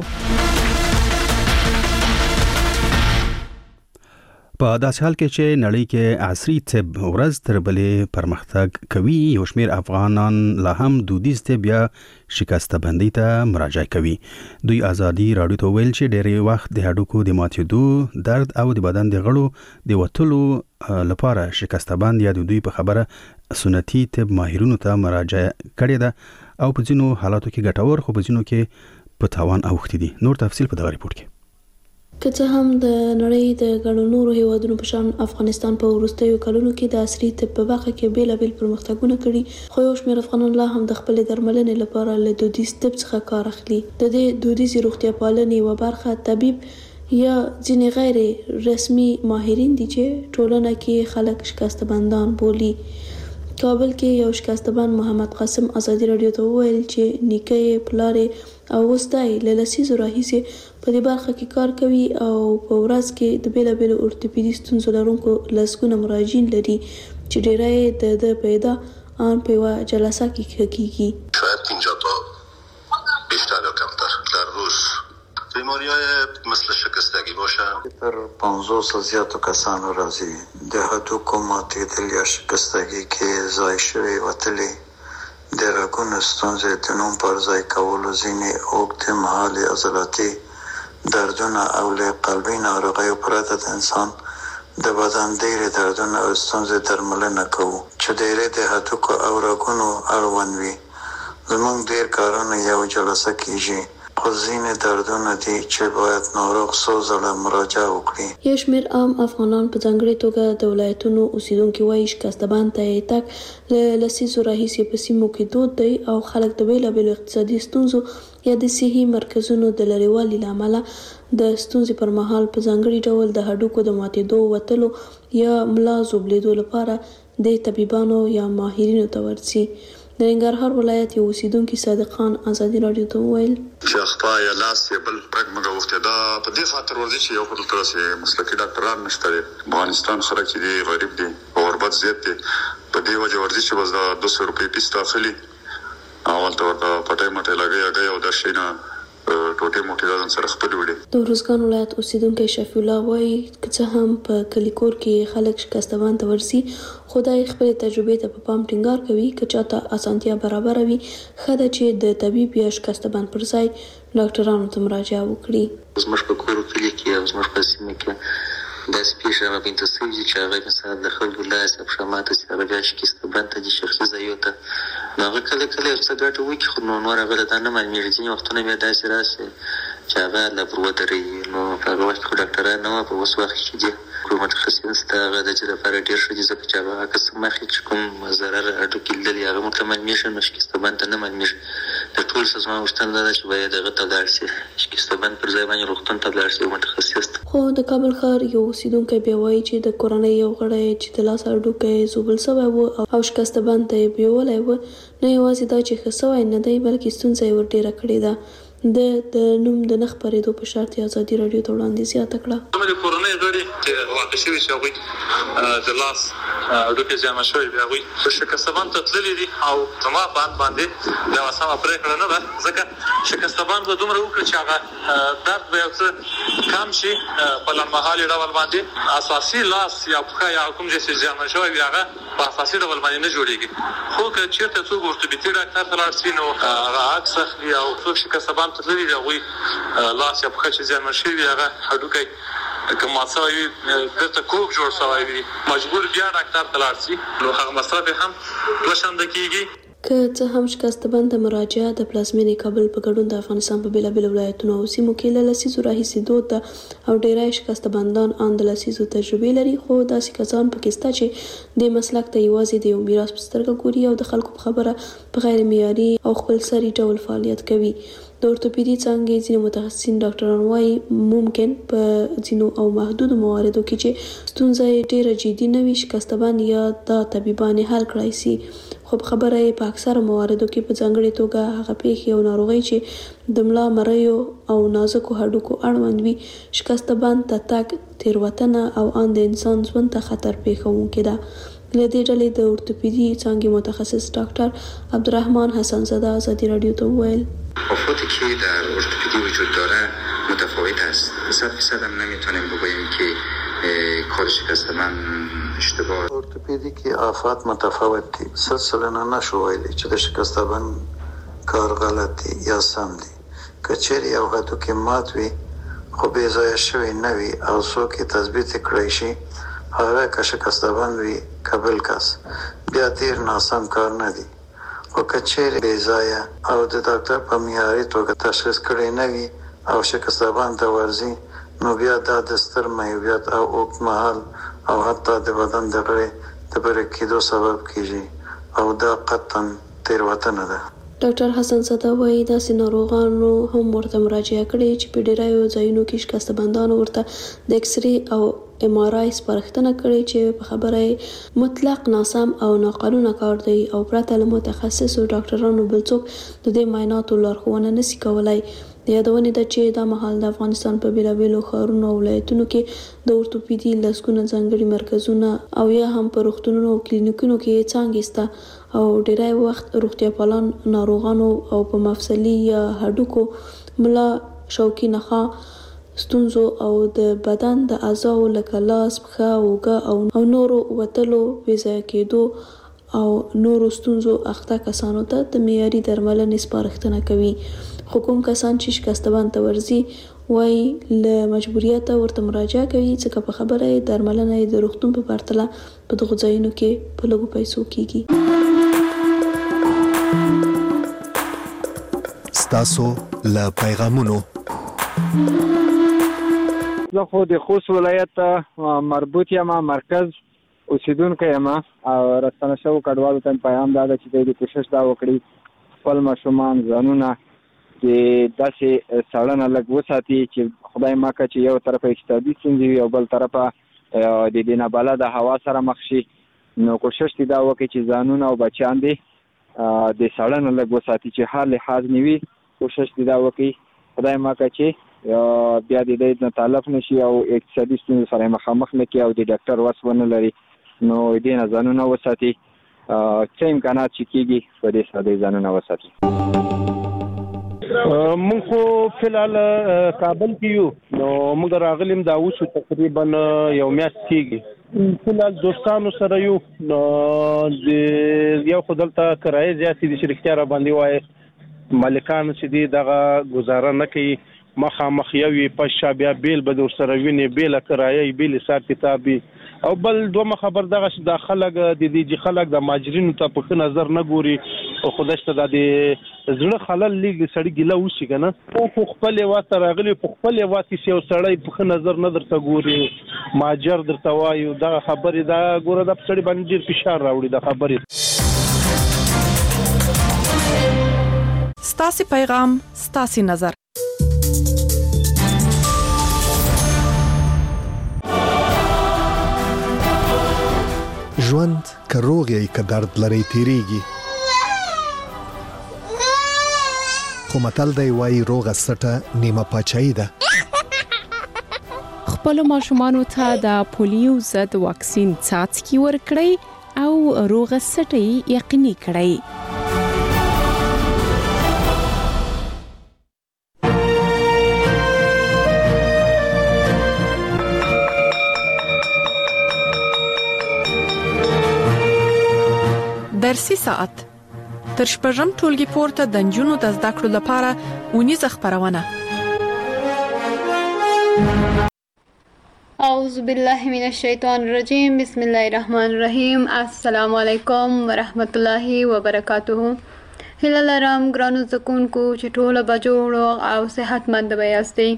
په داسې حال کې چې نړۍ کې عصري طب ورځ تر بلې پرمختګ کوي یو شمېر افغانان لا هم دودیز طب یا شکسته بندۍ ته مراجعه کوي دوی ازادي رادیو ته ویل چې ډېری وخت د هډوکو د ماتېدو درد او د بدن د غړو د وتلو لپاره شکسته بند یا د دوی په خبره سنتي طب ماهرینو ته مراجعه کړې ده او په ځینو حالاتو کې ګټور خو په ځینو کې په تاوان اوښتي دي نور تفصیل په دغه ریپورت کې که څه هم د نړۍ د ګڼو نورو هیوادونو په شان افغانستان په وروستیو کلونو کې د عصري طب په برخه کې بیلابیل پرمختګونه کړي خو یو شمېر افغانان لا هم د خپل درملنې لپاره له دودیز طب څخه کار اخلي د دې دودیزې روغتیا پالنې یوه برخه طبيب یا ځینې غیر رسمي ماهرین دي چې ټولنه کې خلک شکسته بندان بولي کابل کې یو شکسته بند محمد قاسم ازادي رادیو ته وویل چې نیکه پلارې او وستای له لسیزو راهیسې په دې برخه کې کار کوي او په ورځ کې د بیلابیلو اورتوپیدي ستونزو لرونکو لسګونه مراجعین لري چې ډیری د پیدا آن په یوه جلسه کې کیږي شاید 50 تا بیشتر یا کمتر در روز بیماری‌های مثل شکستگی باشه تر 500 زیاتو کسانو راځي د هډوکو ماتېدل یا شکستگی کې ځای شوي وتلي د رګونو ستونزې د نوم پر ځای کولو ځینې اوږدمهالې عضلاتي دردونه او له قلبي ناروغیو پرته د انسان د بدن ډېرې دردونه او ستونزې درملنه کوو چې ډېری د هډوکو او رګونو اړوند وي زموږ ډېر کارونه یو جلسه کېږي خو ځینې دردونه دي چې باید ناروغ څو ځله مراجعه وکړي یو شمېر عام افغانان په ځانګړې توګه د ولایتونو اوسیدونکي وایي شکسته بند ته یې تګ له لسیزو راهیسې په سیمو کې دود دی او خلک د بیلابیلو اقتصادي ستونزو یا د صحي مرکزونو د لرېوالي له امله د ستونزې پر مهال په ځانګړي ډول د هډوکو د ماتېدو وتلو یا ملا زوبلېدو لپاره د طبيبانو یا ماهرینو ته ورځي د ننګرهار ولایت یو اوسیدونکي صادق خان ازادي رادیو ته وویل چې اخطا یا لاس یې بل پرګ مګه وخته دا په دې خاطر ورځي چې یو په تاسو مسلکي ډاکټران نشته افغانستان خلک چې غریب دي او غربت زیات دي په دې وجه ورځي چې بس 200 روپۍ پیسې اخلي اول ته پټه مټه لګي او د شینه ټوټه موټه ځان سره خپل وړي د ورزګان ولایت اوسیدونکي شفیع الله وایي چې هم په کلیکور کې خلک شکسته بند ورسي خدای خپل تجربه ته په پام ټینګار کوي چې چاته اسانتیا برابر وي خدای چې د طبيب یا شکسته بند پر ځای ډاکټرانو ته مراجعه وکړي زموږ په کور کې او زموږ په سیمه کې د سپیشه بنت سوي چې هغه مثلا د خلکو لاس په شماته سره بیا شکسته بند دي شخصي ځایوته هغه کله څه ګټه وکړي خو نور هغه د نه معلومیږي ځینې وختونه بیا داسې راسي چې هغه له پرو درې نو هغه وخت خو ډاکټران نه په اوس وخت کې دي کړو متخصص ته هغه د چې لپاره ډېر ښه دي ځکه چې هغه عکس مخکې چې کوم ضرر هډوکي لیدلي هغه موږ ته معلومېږي نو شکسته بند ته نه معلومېږي د ټول څه زما غوښتنه دا ده چې باید هغه ته ولاړ شي شکسته بند پر ځای باندې روغتون ته ولاړ شي متخصص ته. خو د کابل ښار یو اوسیدونکی بیا وایي چې د کورنۍ یو غړی چې د لاس هډوکی زوبل سوی و او شکسته بند ته یې بیولی و نه یوازې دا چې ښه سوی نه دی بلکې ستونزه یې ور ډېره کړې ده. د نوم د نه خپرېدو په شرط یې ازادي راډیو ته وړاندې زیاته کړه. کومه د کورنۍ غړي چې واقع شوي چې هغوی د لاس هډوکي زیانمن شوي وي هغوی شکسته بند ته تللي دي او زما په اند باندې دا سمه پرېکړه نه ده ځکه شکسته بند به دومره وکړي چې هغه درد به یو څه کم شي په لنډمهالي ډول باندې اساسي لاس یا پښه یا کوم ځای چې زیانمن شوی وي هغه په اساسي ډول باندې نه جوړېږي. خو که چېرته څوک ورتوبیتي ډاکټر ته لاړ شي نو هغه عکس اخلي او څوک شکسته بند ته تللي دي هغوی لاس یا پښه چې زیانمن شوي وي هغه هډوکی که مات شوی وي بېرته کوږ جوړ شوی وي مجبور بیا ډاکټر ته لاړ شي نو هغه مصرف یې هم دوه چنده کېږي. که څه هم شکسته بند ته مراجعه د پلازمېنې کابل په ګډون د افغانستان په بېلابېلو ولایتونو او سیمو کې له لسیزو راهیسې دود ده او ډېری شکسته بندان ان د لسیزو تجربې لري خو داسې کسان پکې شته چې دې مسلک ته یوازې د یو میراث په سترګه ګوري او د خلکو په خبره په غیر معیاري او خپلسري ډول فعالیت کوي. د اورتوپیدي څانګې ځینې متخصصین ډاکټران وایي ممکن په ځینو او محدودو مواردو کې چې ستونزه یې ډېره جدي نه وي شکسته بند یا دا طبیبان یې حل کړای سي خو په خبره یې په اکثره مواردو کې په ځانګړې توګه هغه پیښې او ناروغۍ چې د ملا مریو او نازکو هډوکو اړوند وي شکسته بند ته تګ تېروتنه او ان د انسان ژوند ته خطر پېښوونکې ده. له دې ډلې د اورتوپیدي څانګې متخصص ډاکټر عبدالرحمن حسنزاده ازادي راډیو ته وویل افاتی که در ارتوپدی وجود داره متفاوت است. 100% هم نمیتونیم بگوییم که کار شکسته بند اشتباه. ارتوپدی که آفات متفاوت دي. سلسله نشو ویلی چې د شکسته بند کار غلط دی یا سم دی. که چیرې یو هډوکی مات وي خو بې ځایه شوی نه وي او څوک یې تثبیت کړی شي هغه که شکسته بند وي که بل کس بیا ډېر ناسم کار نه دی. خو که چیرې بې ځایه او د ډاکټر په معیاري توګه تشخیص کړی نه وي او شکسته بند ته ورځي نو بیا دا د ستر معیوبیت او اوږدمهال او حتی د بدن د غړي د پرې کېدو سبب کېږي او دا قطعا تېروتنه ده. ډاکټر حسنزاده وایي داسې ناروغانو هم ورته مراجعه کړې چې په ډېرو ځایونو کې شکسته بندانو ورته د اکسرې او ام آر آی سپارښتنه کړې چې په خبره یې مطلق ناسم او ناقانونه کار دی او پرته له متخصصو ډاکټرانو بل څوک د دې معایناتو لارښوونه نشي کولای. د یادونې ده چې دا مهال د افغانستان په بېلابېلو ښارونو او ولایتونو کې د اورتوپیدي لسګونه ځانګړي مرکزونه او یا هم په روغتونونو او کلینیکونو کې څانګې شته او ډېری وخت روغتیاپالان ناروغانو او په مفصلي یا هډوکو ملا شوکي نخاع ستونزو او د بدن د اعضاو لکه لاس پښه اوږه او نورو وتلو بې ځایه کېدو او نورو ستونزو اخته کسانو ته د معیاري درملنې سپارښتنه کوي. خو کوم کسان چې شکسته بند ته ورځي وایي له مجبوریته ورته مراجعه کوي ځکه په خبره یې درملنه یې د روغتون په پرتله په دغو ځایونو کې په لږو پیسو کېږي. ستاسو له پیغامونو زه خو د خوست ولایت مربوط یم مرکز اوسیدونکی یم او راستنه شوو کډوالو ته پیغام دا ده چې دوی کوشش دا وکړي خپل ماشومان ځانونه د داسې څارنه لږ وساتي چې خدای ماکه چې یو طرفه اقتصادي ستونزې وي او بل طرفه د دې نابلده هوا سره مخ شي نو کوشش دې دا وکړي چې ځانونه او بچیان دې د څارنه لږ وساتي چې هر لحاظ نه وي کوشش دې دا وکړي خدای ماکه چې بیا دې نه تلف نشي او اقتصادي ستونزې سره مخامخ نه کړي او د ډاکټر وس ونه لري نو دې نه ځانونه وساتي څه امکانات چې کېږي په دې سره دې ځانونه وساتي. مونږ خو فلحال کابل کې یو نو موږ راغلیم دا اوس تقریبا یو میاشت کېږي فلحال دوستانو سره یو نو یو خو دلته کرایه زیاتې دي چې رښتیا را باندې وایي مالکان چې دي دغه ګزاره نه کوي مخامخ یوي پښه بیا بیل به در سره ویني بیل کرایي بیل حساب کتابي او بل دوه خبر دغه چې د خلک د دې خلک د ماجرینو ته په نظر نه ګوري او خدای ته د زړه خلل لګي سړی ګیله وشي کنه او خپل واته راغلی په خپل واته سی او سړی په نظر نه درته ګوري ماجر درته وایو دغه خبرې دا ګوره د سړی باندې ډیر فشار راوړي د خبرې ستاسو پیغام ستاسو نظر ژوند که روغ یې که درد لري تیریږي خو متل دی وایي روغه سټه نیمه پاچاهي ده خپل ماشومانو ته د پولیو ضد واکسین څاڅکي ورکړئ او روغه سټه یقیني کړئ درسي ساعت تر شپږم ټولګي پورته د نجونو د زده کړو لپاره ونیزه خبرونه اعوذ بالله من الشیطان الرجیم بسم الله الرحمن الرحیم السلام علیکم ورحمت الله وبرکاته هله لرم ګرانو زکونکو چې ټول به جوړ او صحتمند به یاستئ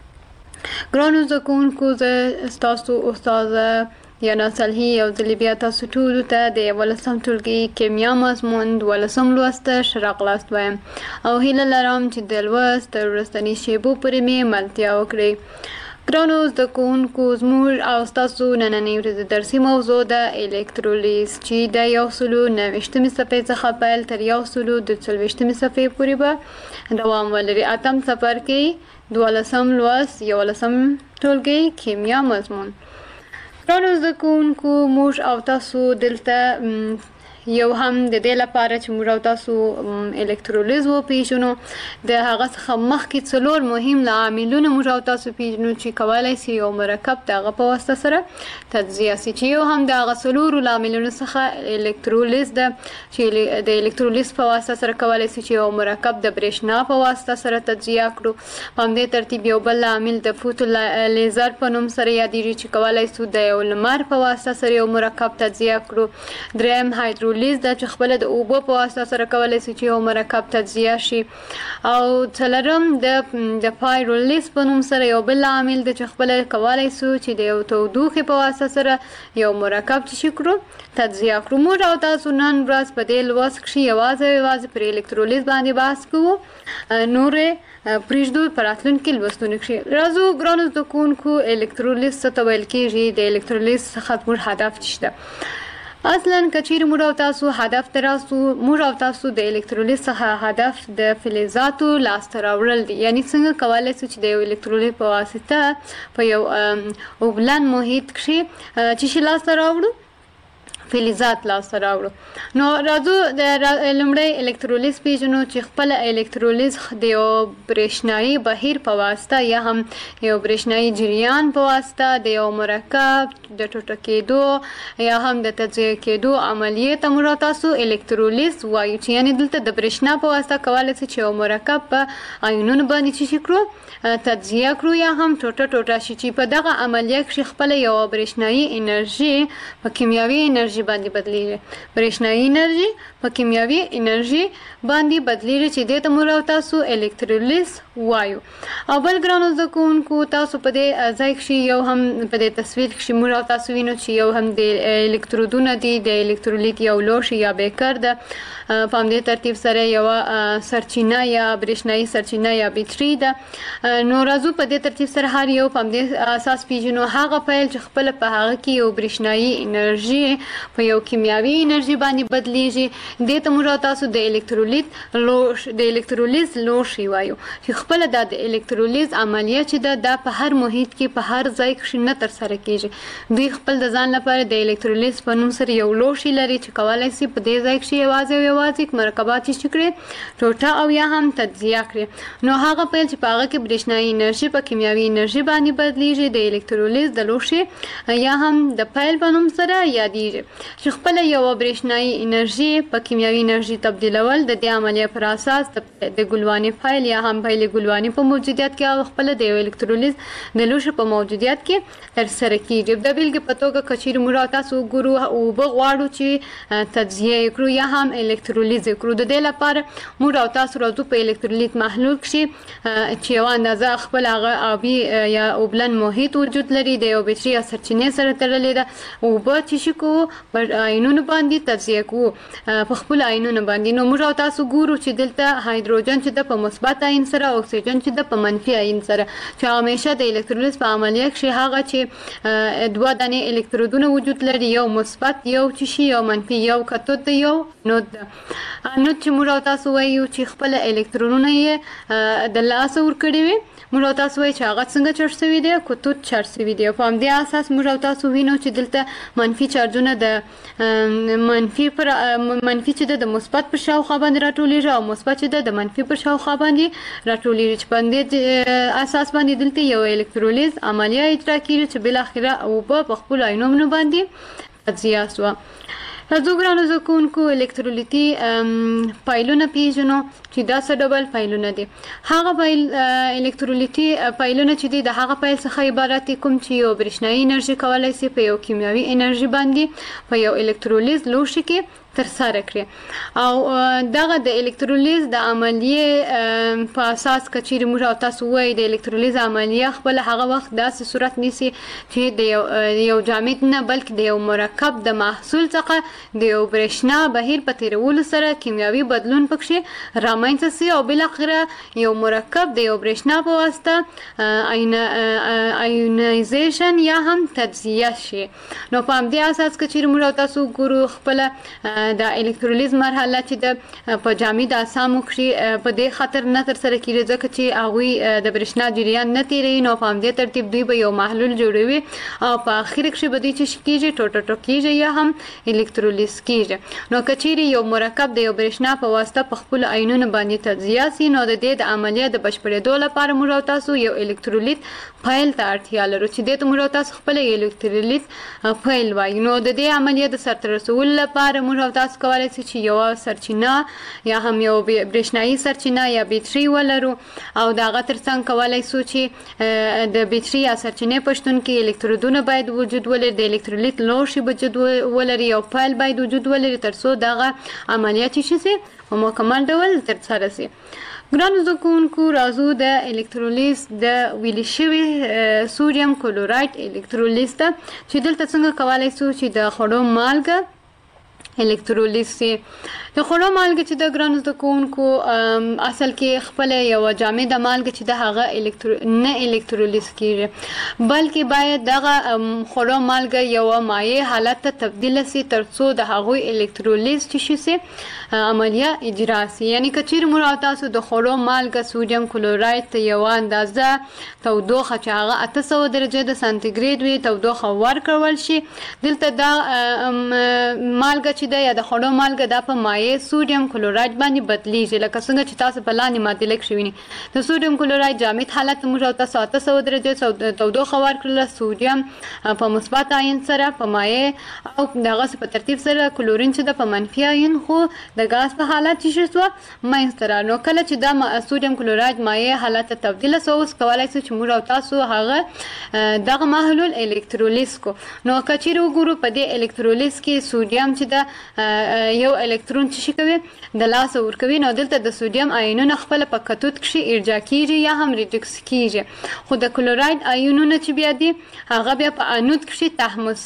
ګرانو زکونکو زه ستاسو استاد یا نصلحي او ځلبیا تاسو ټول ته د ولسم ټولګي کیمیا مضمون ولسم لوست شرق لاست وایم او هله لرم چې د لوست ورستنی شیبو پرې مې ملتیا وکړي ګرانو زکونکو زموږ او تاسو نننۍ ورځ درسي موضوع د الکترولیز چې د 190 صفحې څخه پیل تر 140 صفحې پورې به دوام ولري اتم سفر کې دولسم لوست یولسم ټولګي کیمیا مضمون ګرانو زکونکو موږ او تاسو دلته یو هم د دې لپاره چې موږ او تاسو الکترولیز وپیژنو د هغه څخه مخکې څلور مهم عاملونه موږ او تاسو پیژنو چې کولای شي یو مرکب دغه په واسطه سره تجزیه شي چې یو هم د هغه څلور عاملونو څخه الکترولیز ده چې د الکترولیز په واسطه سره کولای شي چې یو مرکب د برېښنا په واسطه سره تجزیه کړو په همدې ترتیب یو بل عامل د فوتو لیزر په نوم سره یادېږي چې کولای شي د یو لمر په واسطه سره یو مرکب تجزیه کړو دریم هایدرولیز د چې خپل د اوبو په واسطه سره کولای شي چې یو مرکب تجزیه شي او څلورم د پایرولیز په نوم سره یو بل عامل د چې خپل کولای شي چې د یو تودوخې په واسطه سره یو مرکب چې کړو تجزیه کړو موږ او تاسو نن ورځ په دې لوست کې یوازې پر الکترولیز باندې بحث کوو نورې پریږدو په راتلونکي لوستونو کې راځو ګرانو زکونکو الکترولیز څه ته ویل کېږي د الکترولیز څخه زموږ هدف څه ده اصلا کچیر موږ او تاسو هدف تراسو موږ او تاسو د الکترولیز څخه هدف د فلزاتو لاسته راوړل دي یعنی څنګه کولای شو چې د الکترولیز په واسطه په یو اوبلن محیط کې چې لاسته راوړو فلزات لاسته راوړو نو راځو د لومړی الکترولیز پیژنو چې خپل الکترولیز د یو برېښنايي بهیر په واسطه یا هم یو برېښنايي جریان په واسطه د یو مرکب د ټوټه کېدو یا هم د تجزیه کېدو عملیه ته موږ تاسو الکترولیز وایو چې یعنی دلته د برېښنا په واسطه کولای شي چې یو مرکب په آیونونو باندې چې کړو تجزیه کړو یا هم ټوټه شي چې په دغه عملیه کې خپل یو برېښنايي انرژي په کیمیاوي انرژي باندې بدلیږي برېښنايي انرژي په کیمیاوي انرژي باندې بدلیږي چې د تمور تاسو الکترولیز وایو او بل ګرانو زکونکو تاسو په دې ځای کې یو هم په دې تصویر کې موږ تاسو وینو چې یو هم د الکترودونه دي د الکترولیت یو لوښی یا بیکر ده په همدې ترتیب سره یو سرچینه یا برېښنايي سرچینه یا بیټري ده نو راځو په دې ترتیب سره هر یو په همدې اساس پیژنو هغه فعل چې خپل په هغه کې یو برېښنايي انرژي په یو کیمیاوي انرژي باندې بدلیږي د تمور تاسو د الکترولیز لوښی وایو چې خپل د الکترولیز عملیه چې د په هر محیط کې په هر ځای کې نه تر سره کیږي دوی خپل د ځان لپاره د الکترولیز په نوم سره یو لوښی لري چې کولای شي په دې ځای کې یوازې مرکبات چې کړي ټوټه او یا هم تجزیه کړي نو هغه پیل چې په هغه کې برېښنايي انرژي په کیمیاوي انرژي باندې بدلیږي د الکترولیز د لوښی یا هم د پیل په نوم سره یادېږي چې خپل یو برېښنايي انرژي په کیمیاوي انرژي تبدیلول د دې عملیه پر اساس د ګلواني فایل یا هم فایل ګلواني په موجودیت کې او خپل د الکترولیز د لوښ په موجودیت کې تر سره کیږي. د بیلګې په توګه کچیر موږ تاسو ګورو او بغواړو چې تجزیه کړو یا هم الکترولیز کړو. د دې لپاره موږ تاسو راځو په الکترولیت محلول کې چې یو اندازه خپل هغه آبي یا اوبلن محیط وجود لري د یو بیټري یا سرچینې سره تړلې ده او به چې کو پر آینونو باندې تجزیه کو په خپل آینونو باندې. نو موږ تاسو ګورو چې دلته هایدروجن چې د په مثبت آین سره او اکسیجن چې د په منفي آین سره چې همیشه د الکترولیز په عملیه کې هغه چې دوه دانې الکترودونه وجود لري یو مثبت یو چې یو منفي یو کتود یو نود چې موږ تاسو وایو چې خپل الکترونونه یې د لاس ور کړی وي موږ تاسو وایو چې هغه څنګه چارج شوی دی کتود چارج شوی دی. په همدې اساس موږ تاسو وینو چې دلته منفي چارجونه د منفي چې د مثبت پر شاوخوا باندې راټولیږي او مثبت چې د منفي پر شاوخوا باندې راټولیږي. په همدې اساس باندې دلته یو الکترولیز عملیه اجرا کیږي چې بل اخره او په خپل آینونو باندې تجزیه شوه. راځو ګرانو زده کوونکو الکترولیتي فایلونه پیژنو چې دا څه ډول فایلونه دي. هغه فایل الکترولیتي فایلونه چې دي د هغه فایل څخه عبارت دي کوم چې یو برېښنايي انرژي کولای شي په یو کیمیاوي انرژي باندې په یو الکترولیز لوښي کې تر سره کړي او دغه د الکترولیز د عملیه په اساس کچیر موږ تاسو وایي د الکترولیز عملیه خپل هغه وخت داسې صورت نیسي چې د یو جامد نه بلکې د یو مرکب د محصول څخه د یو برېښنا بهیر په تیرولو سره کیمیاوي بدلون پکې رامنځته شي او بل اخره یو مرکب د یو برېښنا په واسطه آیونایزیشن یا هم تجزیه شي. نو په همدې اساس کچیر موږ تاسو ګورو خپل د الکترولیز مرحله چې د په جامد اجسامو کې په دې خاطر نه تر سره کیږي ځکه چې هغوی د برېښنا جریان نه تیروي. نو په همدې ترتیب دوی به یو محلول جوړوي او په اخر کې به دوی چې کیږي ټوټه کیږي یا هم الکترولیز کیږي. نو کچیر یو مرکب د یو برېښنا په واسطه په خپل آینونو باندې تجزیه شي نو د دې د عملیه د بشپړېدو لپاره موږ تاسو یو الکترولیت فایل ته اړتیا لرو چې دې ته موږ تاسو خپل الکترولیت فایل وایي. نو د دې عملیه د سرته رسولو لپاره موږ تاسو کولای شئ چې یو سرچینه یا هم یو برېښنايي سرچینه یا بیټري ولرو او د هغه ترڅنګ کولای شو چې د بیټري یا سرچینې په شتون کې الکترودونه باید وجود ولري د الکترولیت لوښي وجود ولري او فایل باید وجود ولري ترڅو دغه عملیه چې شي په مکمل ډول ترسره شي. ګرانو زده کوونکو راځو د الکترولیز د ویلې شوي سودیم کلوراید الکترولیز ته چې دلته څنګه کولای شو چې د خوړو مالګه الکترولیز سي. د خوړو مالګه چې د ګرانو زده کوونکو اصل کې خپل یو جامده مالګه چې د هغه نه الکترولیز کیږي بلکې باید دغه خوړو مالګه یو مایع حالت ته تبدیل شي ترڅو د هغوی الکترولیز چې شي عملیه اجرا شي. یعنی کچیر موږ تاسو د خوړو مالګه سودیم کلوراید ته یو اندازه تودوخه چې هغه 800 درجه د سانتیګریډ وي تودوخه ورکول شي دلته دا مالګه چې د یا د خوړو مالګه د په مایع سودیم کلوراید باندې بدلیږي لکه څنګه چې تاسو په لاندې معادله کې شویني د سودیم کلوراید جامد حالت موږ تاسو 800 درجه تودوخه ورکړل سودیم په مثبت آین سره په مایع او دغه په ترتیب سره کلورین چې د په منفي آین خو د غاز په حالت کې شو ماینستر نو کله چې د سودیم کلوراید مایع حالت ته تبدیل شو کولای شي چې موږ تاسو هغه دغه محلول الکترولیز کو. نو کچیر وګورو په دې الکترولیز کې سودیم چې د یو الکترون چې کوي د لاس ور کوي نو دلته د سودیم آیونونه خپل په کتود کې ارجاع کیږي یا هم ریډکس کیږي خو د کلوراید آیونونه چې بیا دي هغه بیا په انود کې تحمض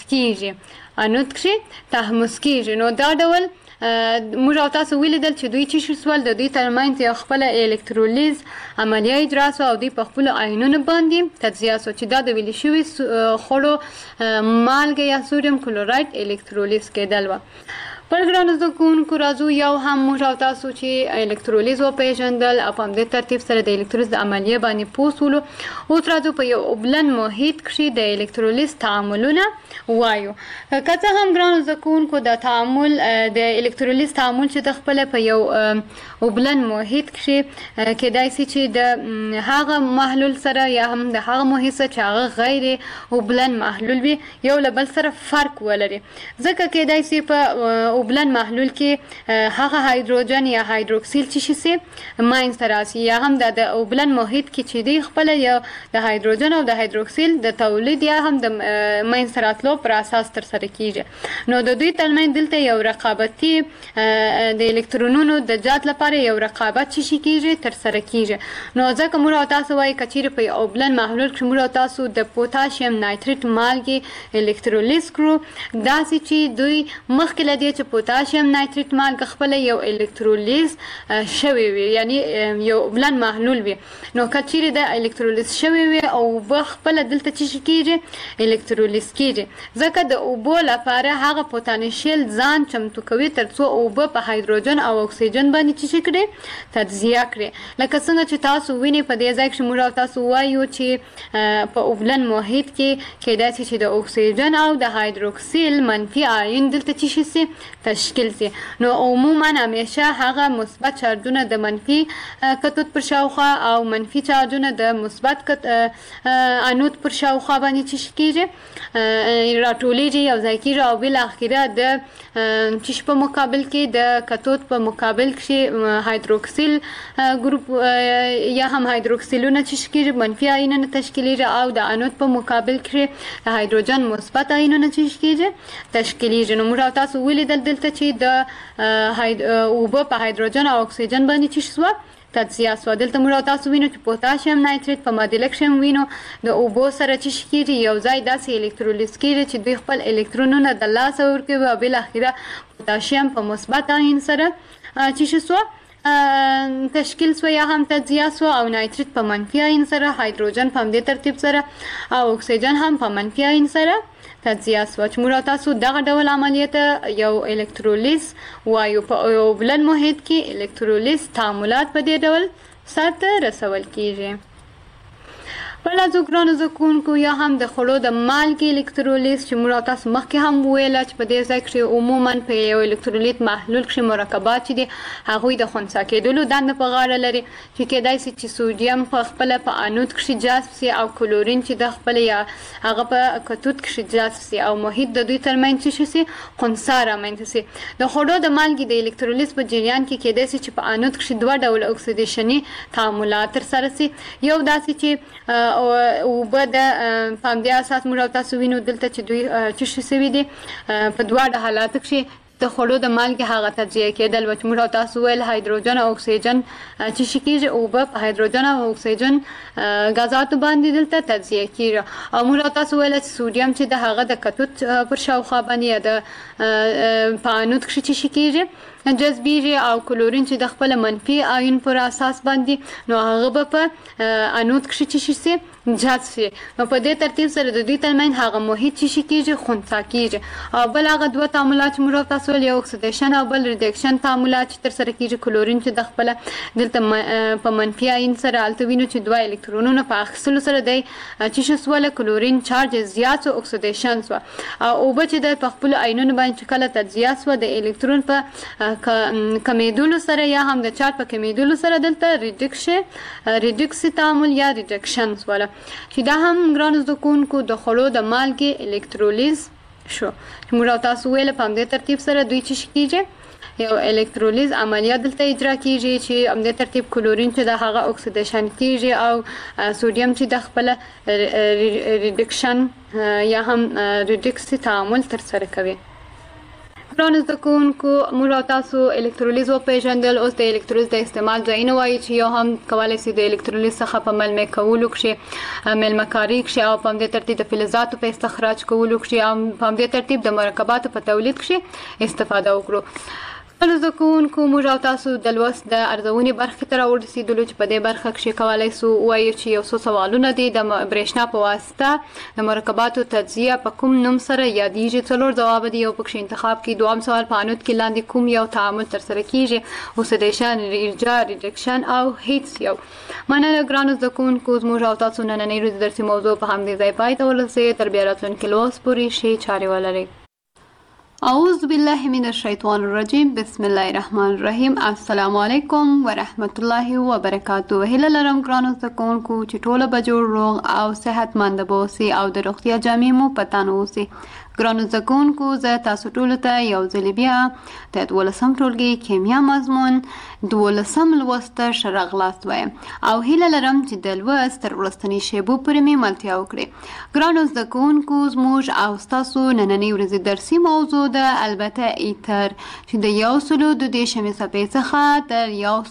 کیږي نو دا ډول موږ تاسو ولیدل چې دوی چې سوال د دوی ترمنځ یو خپل الکترولیز عملیه اجرا شو او دوی په خپل آیونونو باندې تجزیه شو چې دا د ویلې شوي خوړو مالګه یا سودیم کلوراید الکترولیز کېدل و. ګرانو زده کوونکو راځو یو هم موږ او تاسو چې الکترولیز وپېژندل او په همدې ترتیب سره د الکترولیز د عملیې باندې پوه سولو. اوس راځو په یو اوبلن محیط کښې د الکترولیز تعاملونه وایو. که څه هم ګرانو زده کوونکو د تعامل د الکترولیز تعامل چې د خپله په یو اوبلن محیط کښې کیدای سي چې د هغه محلول سره یا هم د هغه محیط سره چې هغه غیر اوبلن محلول وي یو له بل سره فرق ولري. ځکه کیدای سي په اوبلن محلول کې هغه هایدروجن یا هایدروکسیل چې شي منځته راسي یا هم د اوبلن محیط کې چې دی خپله یو د هایدروجن او د هایدروکسیل د تولید یا هم د منځته راتلو پر اساس ترسره کیږي. نو د دوی ترمنځ دلته یو رقابتي د الکترونونو د جات لپاره یو رقابت چې شي کیږي ترسره کیږي. نو ځکه موږ او تاسو وایي که چیرې په اوبلن محلول کې موږ او تاسو د پوتاشیم نایتریت مالګې الکترولیز کړو داسې چې دوی مخکې له دې چې پوتاشیم نایتریت مالګه خپله یو الکترولیز شوی وي یعنی یو اوبلن محلول وي. نو که چیرې د الکترولیز شوی وي او اوبه خپله دلته څه شي کیږي الکترولیز کیږي ځکه د اوبو لپاره هغه پوتانشیل ځان چمتو کوي تر څو اوبه په هایدروجن او اکسیجن باندې څه شي کړي تجزیه کړي. لکه څنګه چې تاسو وینئ په دې ځای کښې موږ او تاسو وایو چې په اوبلن محیط کې کیدای شي چې د اکسیجن او د هایدروکسیل منفي آیون دلته څه شي تشکیل سي. نو عموما همیشه هغه مثبت چارجونه د منفي کتود پر شاوخوا او منفي چارجونه د مثبت انود پر شاوخوا باندې څه شي کیږي راټولیږي یو ځای کیږي او بالاخره د چې په مقابل کې د کتود په مقابل کې هایدروکسیل ګروپ یا هم هایدروکسیلونه چې کیږي منفي آیونونه تشکیلیږي او د انود په مقابل کې د هایدروجن مثبت آیونونه چې کیږي تشکیلیږي. نو موږ تاسو ولیدل دلته چې د اوبه په هایدروجن او اکسیجن باندې چې شوه تجزیه شوه. دلته موږ تاسو وینو چې پوتاشیم نایتریت په معادله کښې وینو د اوبو سره چې کیږي یو ځای داسې الکترولیز کیږي چې دوی خپل الکترونونه د لاسه ورکوي او بالاخره پوتاشیم په مثبت آیون سره چې شوه تشکیل سو یا هم تجزیه سو او نایتریت په منفي آیون سره هایدروجن په همدې ترتیب سره او اکسیجن هم په منفي آیون سره تجزیه سوه چې موږ تاسو دغه ډول عملیې ته یو الکترولیز وایو. په اوبلن محیط کې الکترولیز تعاملات په دې ډول سرته رسول کیږي. بل ازو ګرانو زده کوونکو یا هم د خوړو د مالګې الکترولیز چې موږ تاسو مخکې هم وویله چې په دې ځای کښې عموما په یو الکترولیت محلول کښې مرکبات چې دي هغوی د خنثی کېدلو دنده په غاړه لري چې کیدای سي چې سوډیم په خپله په انود کښې جذب سي او کلورین چې د خپله یا هغه په کتود کښې جذب سي او محیط د دوی ترمنځ څه سي خنثی رامنځته سي. د خوړو د مالګې د الکترولیز په جریان کې کیدای سي چې په انود کښې دوه ډوله اکسیدیشني تعاملات ترسره سي. یو داسې چې اوبه د په همدې اساس موږ تاسو وینو دلته چې دوی چې شوي دي په دواړه حالاتو کښې د خوړو د مالګې هغه تجزیه کېدل چې موږ تاسو ویل هایدروجن او اکسیجن چې شي کېږي اوبه په هایدروجن او اکسیجن غازاتو باندې دلته تجزیه کېږي او موږ تاسو ویل چې سوډیم چې د هغه د کتود پر شاوخوا باندې یا د په انود کښې چې شي کېږي جذبیږي او کلورین چې د خپل منفي آیون پر اساس باندې نو هغه به په انود کښې چې شي جذب شي. نو په دې ترتیب سره د دوی ترمنځ هغه محیط چې شي کېږي خنثی کېږي او بل هغه دوه تعاملات چې موږ تاسو ویل یو اکسیدیشن او بل ریډکشن تعاملات چې ترسره کېږي. کلورین چې د خپله دلته په منفي آیون سره هلته وینو چې دوه الکترونونه په اخیستلو سره دی چې شو سوله کلورین چارج زیات سو اکسیدیشن سو او اوبه چې د په خپلو آیونونو باندې چې کله تجزیه سوه د الکترون په کمیدلو سره یا هم د چارج په کمیدلو سره دلته ریډکس تعامل یا ریډکشن سوله چې دا هم ګرانو زده کوونکو د خوړو د مالګې الکترولیز شو. موږ تاسو ویل په همدې ترتیب سره دوی چې کیږي یو الکترولیز عملیه دلته اجرا کیږي چې همدې ترتیب کلورین چې د هغه اکسیدیشن کیږي او سوډیم چې د خپل ریډکشن یا هم ریډکس تعامل ترسره کوي. ګرانو زده کوونکو موږ تاسو الکترولیز وپېژندل. اوس د الکترولیز د استعمال ځایونه وایي چې یو هم کولی سي د الکترولیز څخه په ملمع کولو کښې ملمهکاري کښې او په همدې ترتیب د فلزاتو په استخراج کولو کښې او په همدې ترتیب د مرکباتو په تولید کښې استفاده وکړو. زده کوونکو موږ او تاسو د لوست د ارزونې برخې ته راورسېدلو چې په دې برخه کې کولی سو ووایو چې یو څو سوالونه دي د برېښنا په واسطه د مرکباتو تجزیه په کوم نوم سره یادیږي. 4 ځواب دي، یو پکښې انتخاب کړي. دویم سوال په عنود کې لاندې کوم یو تعامل ترسره کیږي؟ اوکسیدیشن، ارجاع، ریډکشن او هیڅ یو. مننه ګرانو زده کوونکو، زموږ او تاسو نننۍ ورځې درسي موضوع په همدې ځای پای ته ورسېد. تر بیا راتلونکي لوست پورې ښې چارې ولرئ. اعوذ بالله من الشیطان الرجیم، بسم الله الرحمن الرحیم. السلام علیکم ورحمت الله وبرکاتو. هیله لرم ګرانو زده کوونکو چې ټوله به جوړ، روغ او صحتمند به اوسئ او د روغتیا جامې مو په تن اوسي. ګرانو زده کوونکو، زه تاسو ټولو ته یو ځل بیا د 12م ټولګي کیمیا مضمون 12م لوست ته ښه راغلاست وایم او هیله لرم چې د لوست تر وروستنۍ شیبو پورې مې ملتیا وکړئ. ګرانو زده کوونکو، زموږ او ستاسو نننۍ ورځې درسي موضوع ده البته ایتر چې د 132 صفحې څخه تر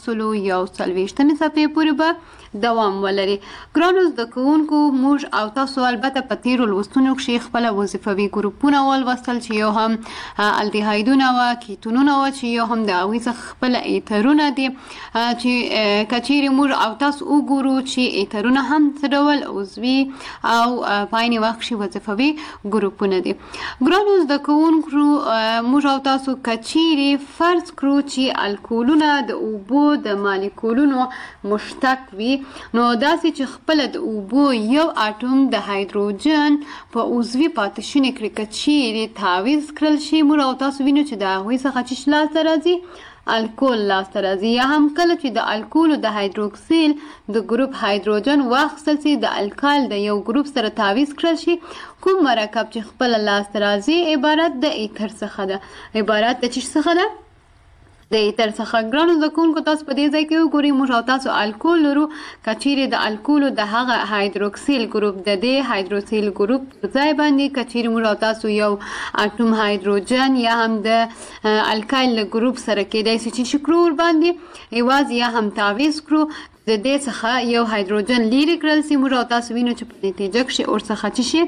140 صفحې پورې به دوام ولري. ګرانو زده کوونکو، موږ او تاسو البته په تیرو لوستونو کې خپل وظیفوي ګروپونه ولوستل چې یو هم الډیهایدونه و، کیتونونه و چې یو هم د هغوی څخه خپل ایترونه دي چې که چیرې موږ او تاسو وګورو چې ایترونه هم څه ډول عضوي او په عین وخت کې وظیفوي ګروپونه دي. ګرانو زده کوونکو، موږ او تاسو که چیرې فرض کړو چې الکولونه د اوبو د مالیکولونو مشتق وي، نو داسې چې خپل د اوبو یو اټوم د هایدروجن په عضوي پاتې کې که چیرې تعویض کړل شي، موږ او تاسو وینو چې د هغوی څخه چې لاسته راځي الکول لاسته راځي. یا هم کله چې د الکولو د هایدروکسیل د ګروپ هایدروجن واخیستل شي د الکال د یو ګروپ سره تعویض کړل شي، کوم مرکب چې خپل لاسته راځي عبارت د ایتر څخه ده. عبارت د چی څخه ده؟ د ایتر څخه. ګرانو زده کوونکو، تاسو په دې ځای کې وګورئ موږ او تاسو الکول لرو. که چیرې د الکولو د هغه هایدروکسیل ګروپ د دې هایدروکسیل ګروپ په ځای باندې که چیرې موږ او تاسو یو اټوم هایدروجن یا هم د الکایل ګروپ سره کېدای شي چې شکرو ور باندې یوازې یا هم تعویض کړو، د دې څخه یو هایدروجن لیرې کړل شي، موږ او تاسو وینو چې په نتیجه کې ورڅخه څه شي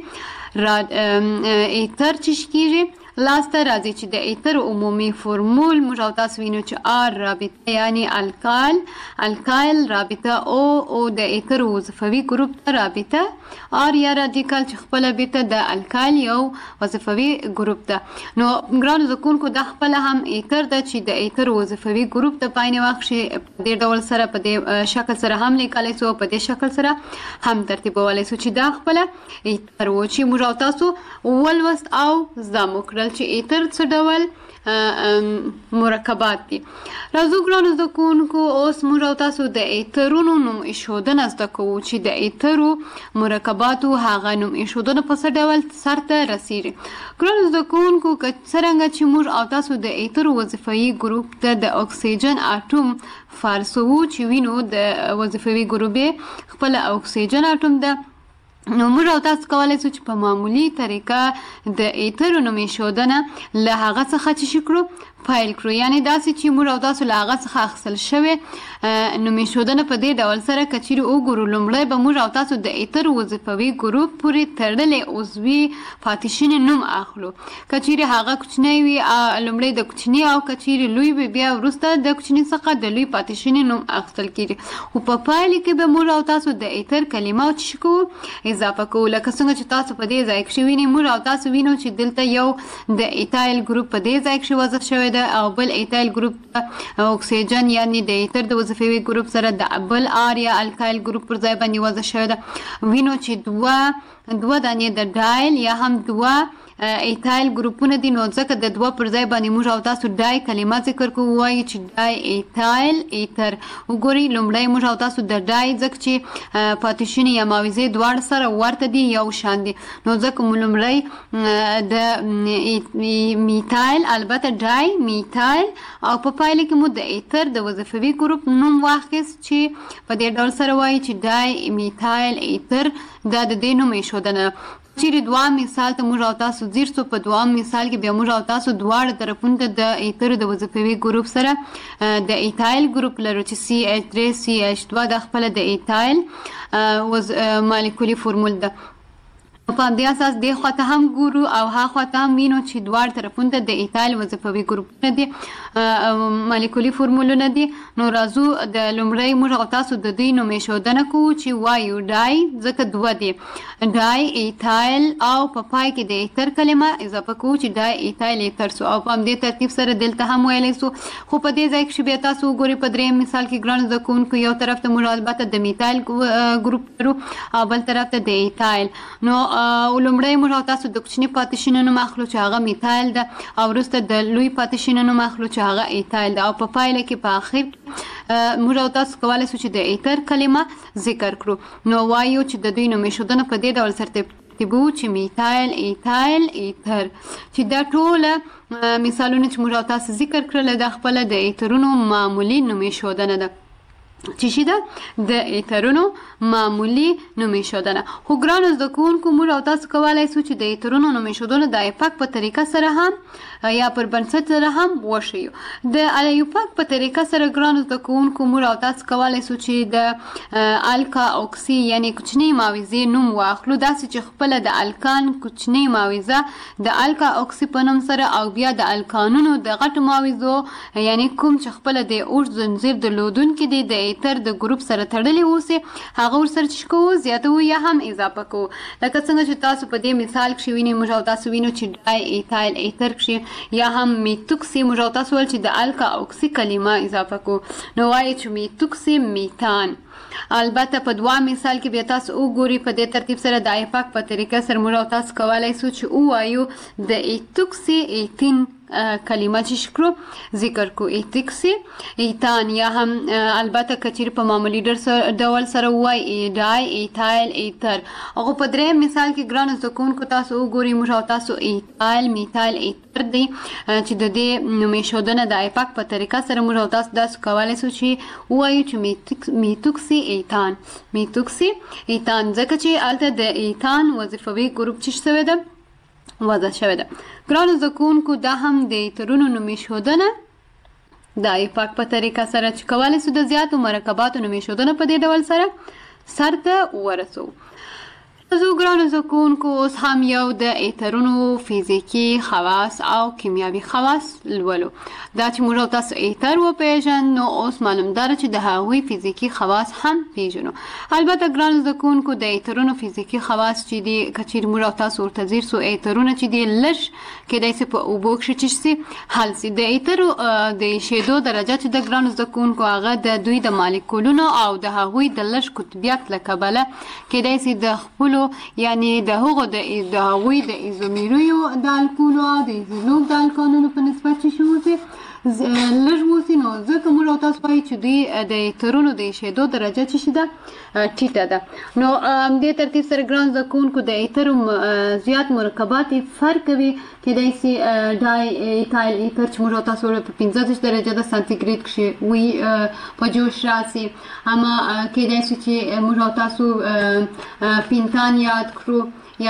ایتر څه کېږي لاسته راځي چې د ایتر عمومي فرمول موږ او تاسو وینو چې آر رابطه یعنی الکایل رابطه او د ایتر وظیفوي ګروپ ته رابطه آر یا رادیکال چې خپل بیته د الکایل یو وظیفوي ګروپ ده. نو ګرانو زده کوونکو، دا خپل هم ایتر ده چې د ایتر وظیفوي ګروپ ته په عین وخت کې په دې ډول سره په دې شکل سره هم لیکلی سو، په دې شکل سره هم ترتیبولی سو چې دا خپل ایتر و چې موږ او تاسو ولوست او زده مو کړل چې ایتر څه ډول مرکبات دي. راځو ګرانو زده کوونکو، اوس موږ او تاسو د ایترونو نوم ایښودنه زده کوو چې د ایترو مرکباتو هغه نوم ایښودنه په څه ډول سرته رسیږي. ګرانو زده کوونکو، که څرنګه چې موږ او تاسو د ایترو وظیفوي ګروپ ته د اکسیجن اټوم فارسوو چې وینو د وظیفوي ګروپ خپل اکسیجن اټوم ده، نو موږ او تاسو کولی سو چې په معمولي طریقه د ایترو نوم ایښودنه له هغه څخه چې کړو پیل کړو. یعنی داسې چې موږ او تاسو له هغه څخه اخیستل شوې نوم ایښودنه په دې ډول سره که چیرې وګورو، لومړی به موږ او تاسو د ایتر وظیفوي ګروپ پورې تړلی عضوي پاتې شوي نوم اخلو. که چیرې هغه کوچنی وي لومړی د کوچني، او که چیرې لوی وي بیا وروسته د کوچني څخه د لوی پاتې شوي نوم اخیستل کېږي. خو په پایله کې به موږ او تاسو د ایتر کلمه څه کوو؟ اضافه کوو. لکه څنګه چې تاسو په دې ځای کې وینئ، موږ او تاسو وینو چې دلته یو د ایتایل ګروپ په دې ځای کې وضع شوی او بل ایتایل ګروپ اکسیجن یعنی د ایتر د وظیفوي ګروپ سره د بل آر یا الکایل ګروپ پر ځای باندې وضع شوی ده. وینو چې دوه دانې د ډایل یا هم دوه ایتایل ګروپونه دي، نو ځکه د دوه پر ځای باندې موږ او تاسو ډای کلمه ذکر کوو، وایي چې ډای ایتایل ایتر. وګورئ، لومړی موږ او تاسو د ډای ځکه چې پاتې شوني یا معاوضې دواړه سره ورته دي، یو شان دي، نو ځکه مو لومړی د میتایل البته ډای میتایل او په پایله کې مو د ایتر د وظیفوي ګروپ نوم واخیست چې په دې ډول سره وایي چې ډای میتایل ایتر. دا د دې نوم ایښودنه. چیرې دوام مثال ته موږ او تاسو ځیر سو، په دوام مثال کې بیا موږ او تاسو دواړه طرفونو ته د ایتر د وظیفوي ګروپ سره د ایتایل ګروپ لرو چې CH3CH2 د خپل د ایتایل مالیکولي فرمول ده. په دې اساس د خواته هم ګورو او ها خواته هم وینو چې دوار طرفونو ته د ایتایل وظیفوي ګروپونه دي مالیکولي فورمولونه دي. نو راځو د لومړی موږ تاسو د دوی نوم ایښودنه کوو چې وایو ډای ځکه دوه دي ډای ایتایل او په پای کې د ایتر کلمه اضافه کوو چې ډای ایتایل ایتر سو او په همدې ترتیب سره دلته هم ویلی سو. خو په دې ځای کې بیا تاسو وګورئ په درېیم مثال کې ګرانو زده کوونکو یو طرف ته موږ البته د میتایل ګروپ لرو او بل طرف ته د ایتایل. نو لومړی موږ تاسو د کوچني پاتې نوم اخلو چې هغه میتایل ده او وروسته د لوی پاتې نوم اخلو چې هغه ایتایل ده او په پایله کې په اخر موږ تاسو کولی سو چې د ایتر کلمه ذکر کړو. نو وایو چې د دوی نوم ایښودنه په دې ډول سره ترتیبو چې میتایل ایتایل ایتر چې دا ټوله مثالونه چې موږ تاسو ذکر کړل د خپل د ایترونو معمولی نوم ایښودنه ده چې شي ده د ایترونو معمولی نوم ایښودنه. خو ګرانو زده کوونکو موږ تاسو کولی سو چې د ایترونو نوم ایښودنه د ایپاک په طریقه سره هم یا پر بنسټ سره هم وښیو. د ایپاک په طریقه سره ګرانو زده کوونکو موږ تاسو کولی سو چې د الکا اوکسي یعنی کوچنۍ معاوضې نوم واخلو داسې چې خپله د الکان کوچنۍ معاوضه د الکا اوکسي په نوم سره او بیا د الکانونو د غټو معاوضو یعنی کوم چې خپله د اوږد زنځیر درلودونکي دي د ایتر د ګروپ سره تړلي اوسي هغه ورسره چې کوو زیاتوو یا هم اضافه کوو. لکه څنګه چې تاسو په دې مثال کښې وینئ موږ تاسو وینو چې ډای ایتایل ایتر کښې یا هم میتوکسي موږ تاسو ویل چې د الکا اوکسي کلمه اضافه کوو. نو وایي چې میتوکسي میتان. البته په دوه مثال کې بیا تاسو وګورئ په دې ترتیب سره د ایپاک په طریقه سره موږ تاسو کولی سو چې ووایو د ایتوکسي ایتین کلمه چې شکرو ذکر کو ایتکسي ایتان یا هم البته کچیر په معمولی ډول سره وای ډای ایتایل ایتر. هغه په درېیم مثال کې ګرانو زده کوونکو تاسو وګورئ موږ تاسو ایتایل میتایل ایتر دی چې د دې نوم ایښودنه د ایپاک په طریقه سره موږ تاسو داسې کولی سو چې ووایو چې میتوکسي ایتان میتوکسي ایتان ځکه چې هلته د ایتان وظیفوي ګروپ چې شوی ده وضع شوی ده. ګرانو زده کوونکو دا هم د ایترونو نوم ایښودنه د ایپاک په طریقه سره چې کولی سو د زیاتو مرکباتو نوم ایښودنه په دې ډول سره سرته ورسوو. زه ګرانو زده کوونکو اوس هم یو د ایترونو فیزیکي خواص او کیمیاوي خواص لولو. دا چې موږ تاسو ایتر وپیژنو نو اوس معلوم ده چې د هغوی فیزیکي خواص هم پیژنو. البته ګرانو زده کوونکو د ایترونو فیزیکي خواص چې دي که چیرې موږ تاسو ورته ځیر سو ایترونه چې دي لږ کیدای سي په اوبو کښې چې سي حل سي. د ایترو د ایښېدو درجه چې د ګرانو زده کوونکو هغه د دوی د مالیکولونو او د هغوی د لږ قطبیت له کبله کیدای سي د خپلو یعنی د هغو د هغوی د ایزومیریو د الکولو او د ایزولوک د الکانونو په نسبت چې شي اوسي لږ اوسي. نو ځکه موږ تاسو وایي چې دوی د ایترونو د ایښېدو درجه چې شي ده ټیټه ده. نو همدې ترتیب سره ګران زده کوونکو د ایترو زیات مرکبات فرق کوي. کیدای سي ډای ایتایل ایتر چې موږ تاسو په 15 درجه د سانتیګریډ کښې وي په جوش راسي. اما کیدای سي چې موږ تاسو پینتان یاد کړو یا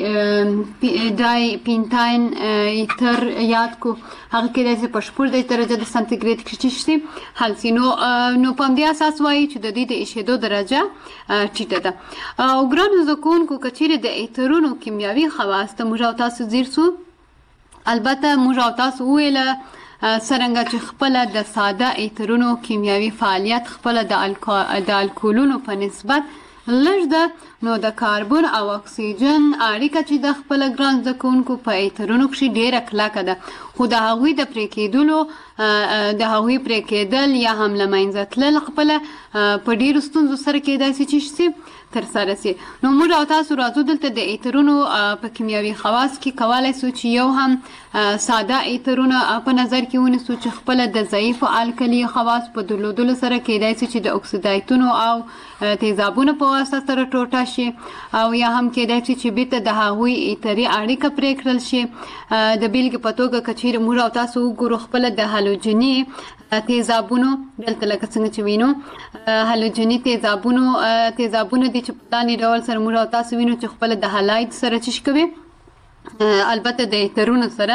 ډای پینتاین ایتر یاد کو هغه کیدای سي په 14 درجه د سانتیګریډ کښې چې شي حل سي. نو په همدې اساس وایي چې د دوی د ایښېدو درجه ټیټه ده. او ګرانو زده کوونکو که چیرې د ایترونو کیمیاوي خواص ته موږ تاسو ځیر سو البته موږ تاسو وویله څرنګه چې خپله د ساده ایترونو کیمیاوي فعالیت خپله د الکولونو په نسبت لږ ده نو د کاربن او اکسیجن اړیکه چې د خپله ګران زده کوونکو په ایترونو کښې ډېره کلکه ده. خو د هغوی د پرې کېدلو د هغوی پرې کېدل یا هم له منځه تلل خپله په ډېرو ستونزو سره کېدای سي چې شي ترسره سي. نو موږ او تاسو راځو دلته د ایترونو په کیمیاوي خواص کې کولی سو چې یو هم ساده ایترونه په نظر کې ونیسو چې خپله د ضعیفو الکلي خواص په درلودلو سره کېدای سي چې د اکسیدایتونو او تیزابونو په واسطه سره ټوټه شي او یا هم کېدای سي چې بیرته د هغوی ایتري اړیکه پرې کړل شي. د بیلګې په توګه که چیرې موږ او تاسو وګورو خپله د هالوجني تیزابونو دلته لکه څنګه چې وینو هالوجني تیزابونه دي چې په لاندې ډول سره موږ او تاسو وینو چې خپله د هالاید سره چې کوي البته د ایترونو سره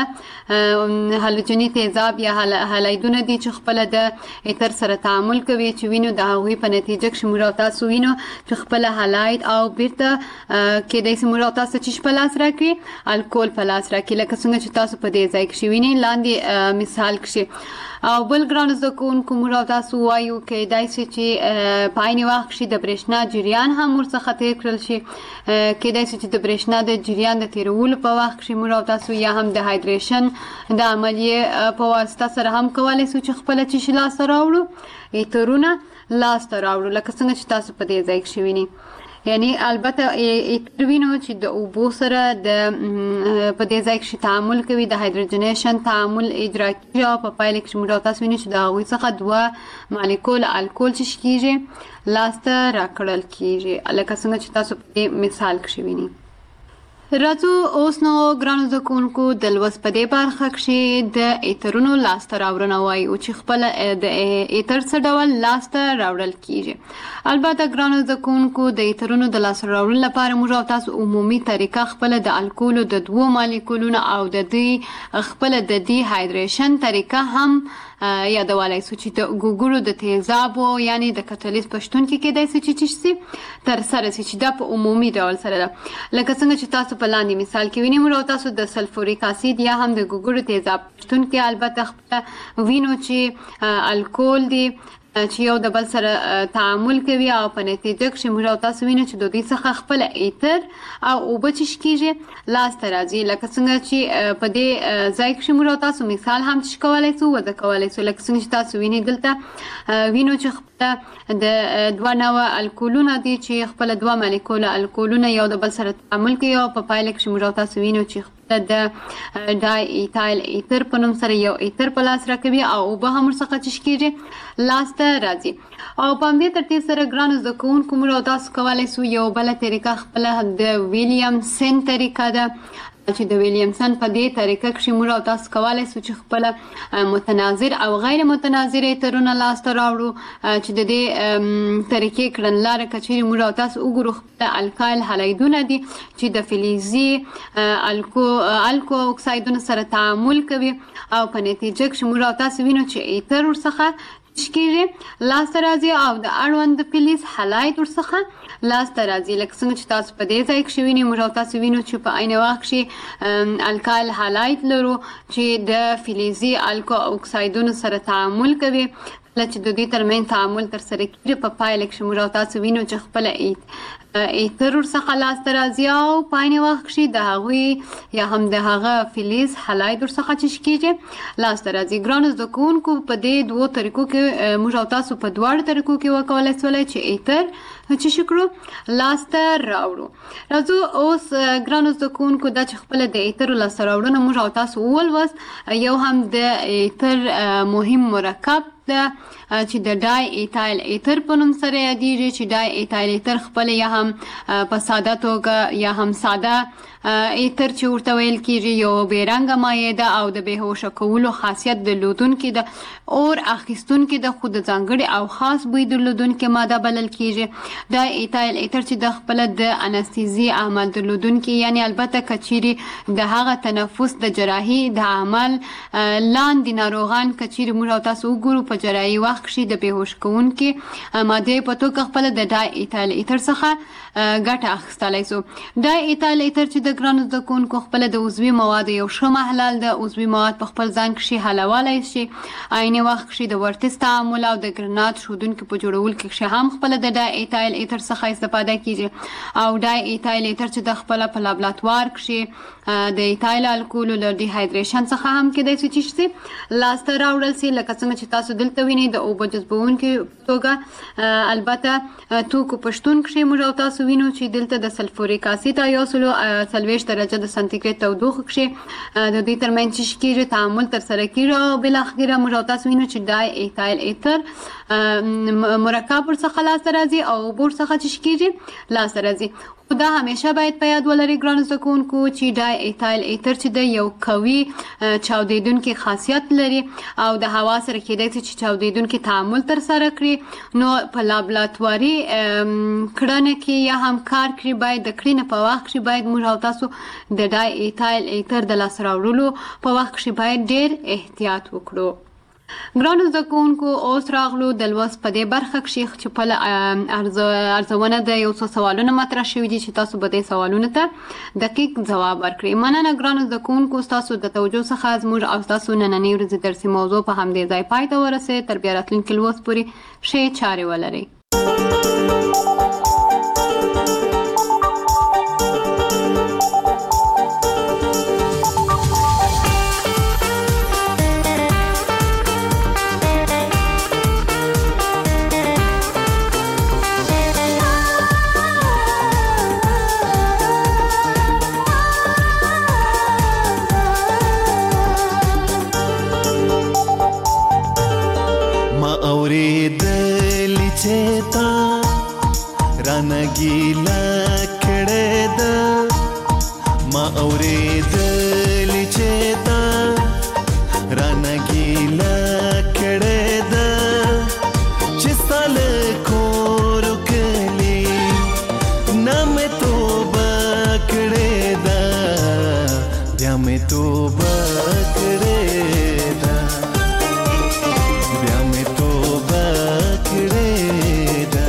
هالوجنی تیزاب یا هالایدونه دي چې خپل د ایتر سره تعامل کوي چې وینو د هغوی په نتیجه کې موږ او تاسو وینو چې خپل هالاید او بیرته کې د موږ او تاسو چې په لاس راکړي الکول په لاس راکړي لکه څنګه چې تاسو په دې ځای کې ویني لاندې مثال کې او بل ګران زده کوونکو موږ او تاسو وایو کې دای چې په عین وخت کې د برېښنا جریان هم ورڅخه تیر کړل شي کې دای چې د برېښنا د جریان د تیرولو په وخت کې موږ او تاسو یا هم د هایدریشن د عملیې په واسطه سره هم کولای شو چې خپل چې لاس راوړو ایترونه لاس راوړو لکه څنګه چې تاسو په دې ځای کې ویني یعنی البته ایتر وینو چې د اوبو سره د په دې ځای کې تعامل کوي د هایدروجنیشن تعامل اجرا کوي او په پایله کې موږ تاسو وینئ چې د هغوی څخه دوه مالیکول الکول چې کیږي لاسته راکړل کیږي لکه څنګه چې تاسو په مثال کې وینئ راځو اوس نو ګرانو زده کوونکو د لوست په دې برخه کې د ایترونو لاسته راوړنه وایو چې خپل د ایتر څه ډول لاسته راوړل کیږي البته ګرانو زده کوونکو د ایترونو د لاسته راوړلو لپاره موږ تاسو عمومي طریقه خپل د الکول د دوه مالیکولونو او د دې خپل د دې هایدریشن طریقه هم یادولای سو چې د ګوګړو د تیزابو یعنی د کاتالیز پښتون کې کېدای شي چې تر سره چې دا په عمومي ډول سره ده لکه څنګه چې تاسو په لاندې مثال کې وینئ موږ تاسو د سلفوریک اسید یا هم د ګوګړو تیزاب پښتون کې البته خپل وینو چې الکول دی چې یو د بل سره تعامل کوي او په نتیجه کې موږ تاسو وینئ چې د دې څخه خپل ایتر او اوبه چې کیږي لاس ته راځي لکه څنګه چې په دې ځای کې موږ تاسو مثال هم چې کولای شو ودا کولای شو لکه څنګه چې تاسو وینئ دلته وینو چې خپل د دوه نوع الکولونه دي چې خپل دوه مالیکول الکولونه یو د بل سره تعامل کوي او په پایله کې موږ تاسو وینو چې د ډای ایتایل ایتر په نوم سره یو ایتر په لاس راکوي او اوبه هم ورڅخه چې کیږي لاس ته راځي او په همدې ترتیب سره ګرانو زده کوونکو موږ تاسو کولی شو یو بله طریقه خپله د ویلیامسن طریقه ده چې د ویلیامسن په دې طریقه کې موږ تاسو کولی شو چې خپله متناظر او غیر متناظر ایترونه لاسته راوړو چې د دې طریقې کړنلاره که چیرې موږ تاسو وګورو خپله الکایل هالایدونه دي چې د فلزي الکو اکسایدونو سره تعامل کوي او په نتیجه کې موږ تاسو وینو چې ایتر ورڅخه شکیږي لاسته راځي او د اړوند فلز هالایت ورڅخه لاسته راځي لکه څنګه چې تاسو په دې ځای کې وینئ موږ تاسو وینو چې په عین وخت کې الکایل هالایت لرو چې د فلزي الکو اکسایدونو سره تعامل کوي چې د دې ترمن تعامل تر سره کیږي په پایله کې موږ تاسو وینو چې خپل ایتر ورڅخه لاسته راځي او په عین وخت کې د هغوی یا هم د هغه فلز هالایت ورڅخه چې کیږي لاسته راځي ګرانو زده کوونکو په دې دوو طریقو کې موږ تاسو په دواړو طریقو کې وکولای شو چې ایتر چې شکرو لاسته راوړو راځو اوس ګرانو زده کوونکو دا چې خپل د ایتر لاسته راوړنه موږ تاسو ولوست یو هم د ایتر مهم مرکب ده چې د ډای ایتایل ایتر په نوم سره یادیږي چې ډای ایتایل ایتر خپل یا هم په ساده توګه یا هم ساده ایتر چې ورته ویل کیږي یو بیرنګه مایع ده او د بهوشه کولو خاصیت درلودونکې ده اور اخیستونکې ده خو د ځانګړي او خاص بوی درلودونکې ماده بلل کیږي دا ایتایل ایتر چې د خپل د انستیزي عمل درلودونکې یعنی البته کچيري د هغه تنفس د جراحي د عمل لاندې ناروغان کچيري موږ تاسو وګورو په جراحي وخت کې د بهوش کوونکې ماده په توګه خپل د ډای ایتایل ایتر څخه ګټه اخیستلای شو ډای ایتایل ایتر چې د ګرانو زده کوونکو خپل د عضوي موادو یو ښه محلل د عضوي مواد په خپل ځان کې حلولی شي عین وخت کې د ورتس تعامل او د ګرنات ښودونکي په جوړولو کې هم خپل د ډای ایتایل ایتر څخه استفاده کیږي او ډای ایتایل ایتر چې د خپل په لابراتوار کې د ایتایل الکول له ډي هایدریشن څخه هم کېدای شي چې لاسته راوړل شي لکه څنګه چې تاسو دلته وینئ د اوبو جذبونکي توګه البته توکو پښتون کې موږ تاسو وینو چې دلته د سلفوریک اسید یا 40 درجه د سانتیګریډ تودوخه کې د دې ترمنځ چې کیږي تعامل تر سره کیږي او بل اخیره موږ تاسو وینو چې ډای ایتایل ایتر مرکب ورڅخه لاسته راځي او بور څخه چې کیږي لاسته راځي خو دا همیشه باید په یاد ولرئ ګرانو زده کوونکو چې ډای ایتایل ایتر چې د یو قوي چاودیدونکي خاصیت لري او د هوا سره کېدای شي چې چاودیدونکي تعامل ترسره کړي، نو په لابراتواري کړنه کې یا هم کار کړي باید د کړنې په وخت کې باید موږ او تاسو د ډای ایتایل ایتر د لاسته راوړلو په وخت کې باید ډېر احتیاط وکړو. ګرانو زده کوونکو اوس راغلو د لوست په دې برخه کې چې په ارزونه د یو څو سوالونه مطرح شوي دي چې تاسو به دې سوالونو ته دقیق ځواب ورکړئ. مننه ګرانو زده کوونکو ستاسو د توجه څخه زموږ او ستاسو نننۍ ورځې درسي موضوع په همدې ځای پای ته ورسېد. تر بیا راتلونکي لوست پورې ښې چارې ولرئ. गीला खड़े द माँ औरे दल चेता राना गीला खड़े द चिस्ताल को रुकली ना में तो बकड़े द ब्या में तो बकड़े द ब्या में तो बकड़े द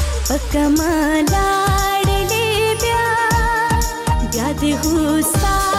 कमालाड़ ले ब्या दे हुस्सा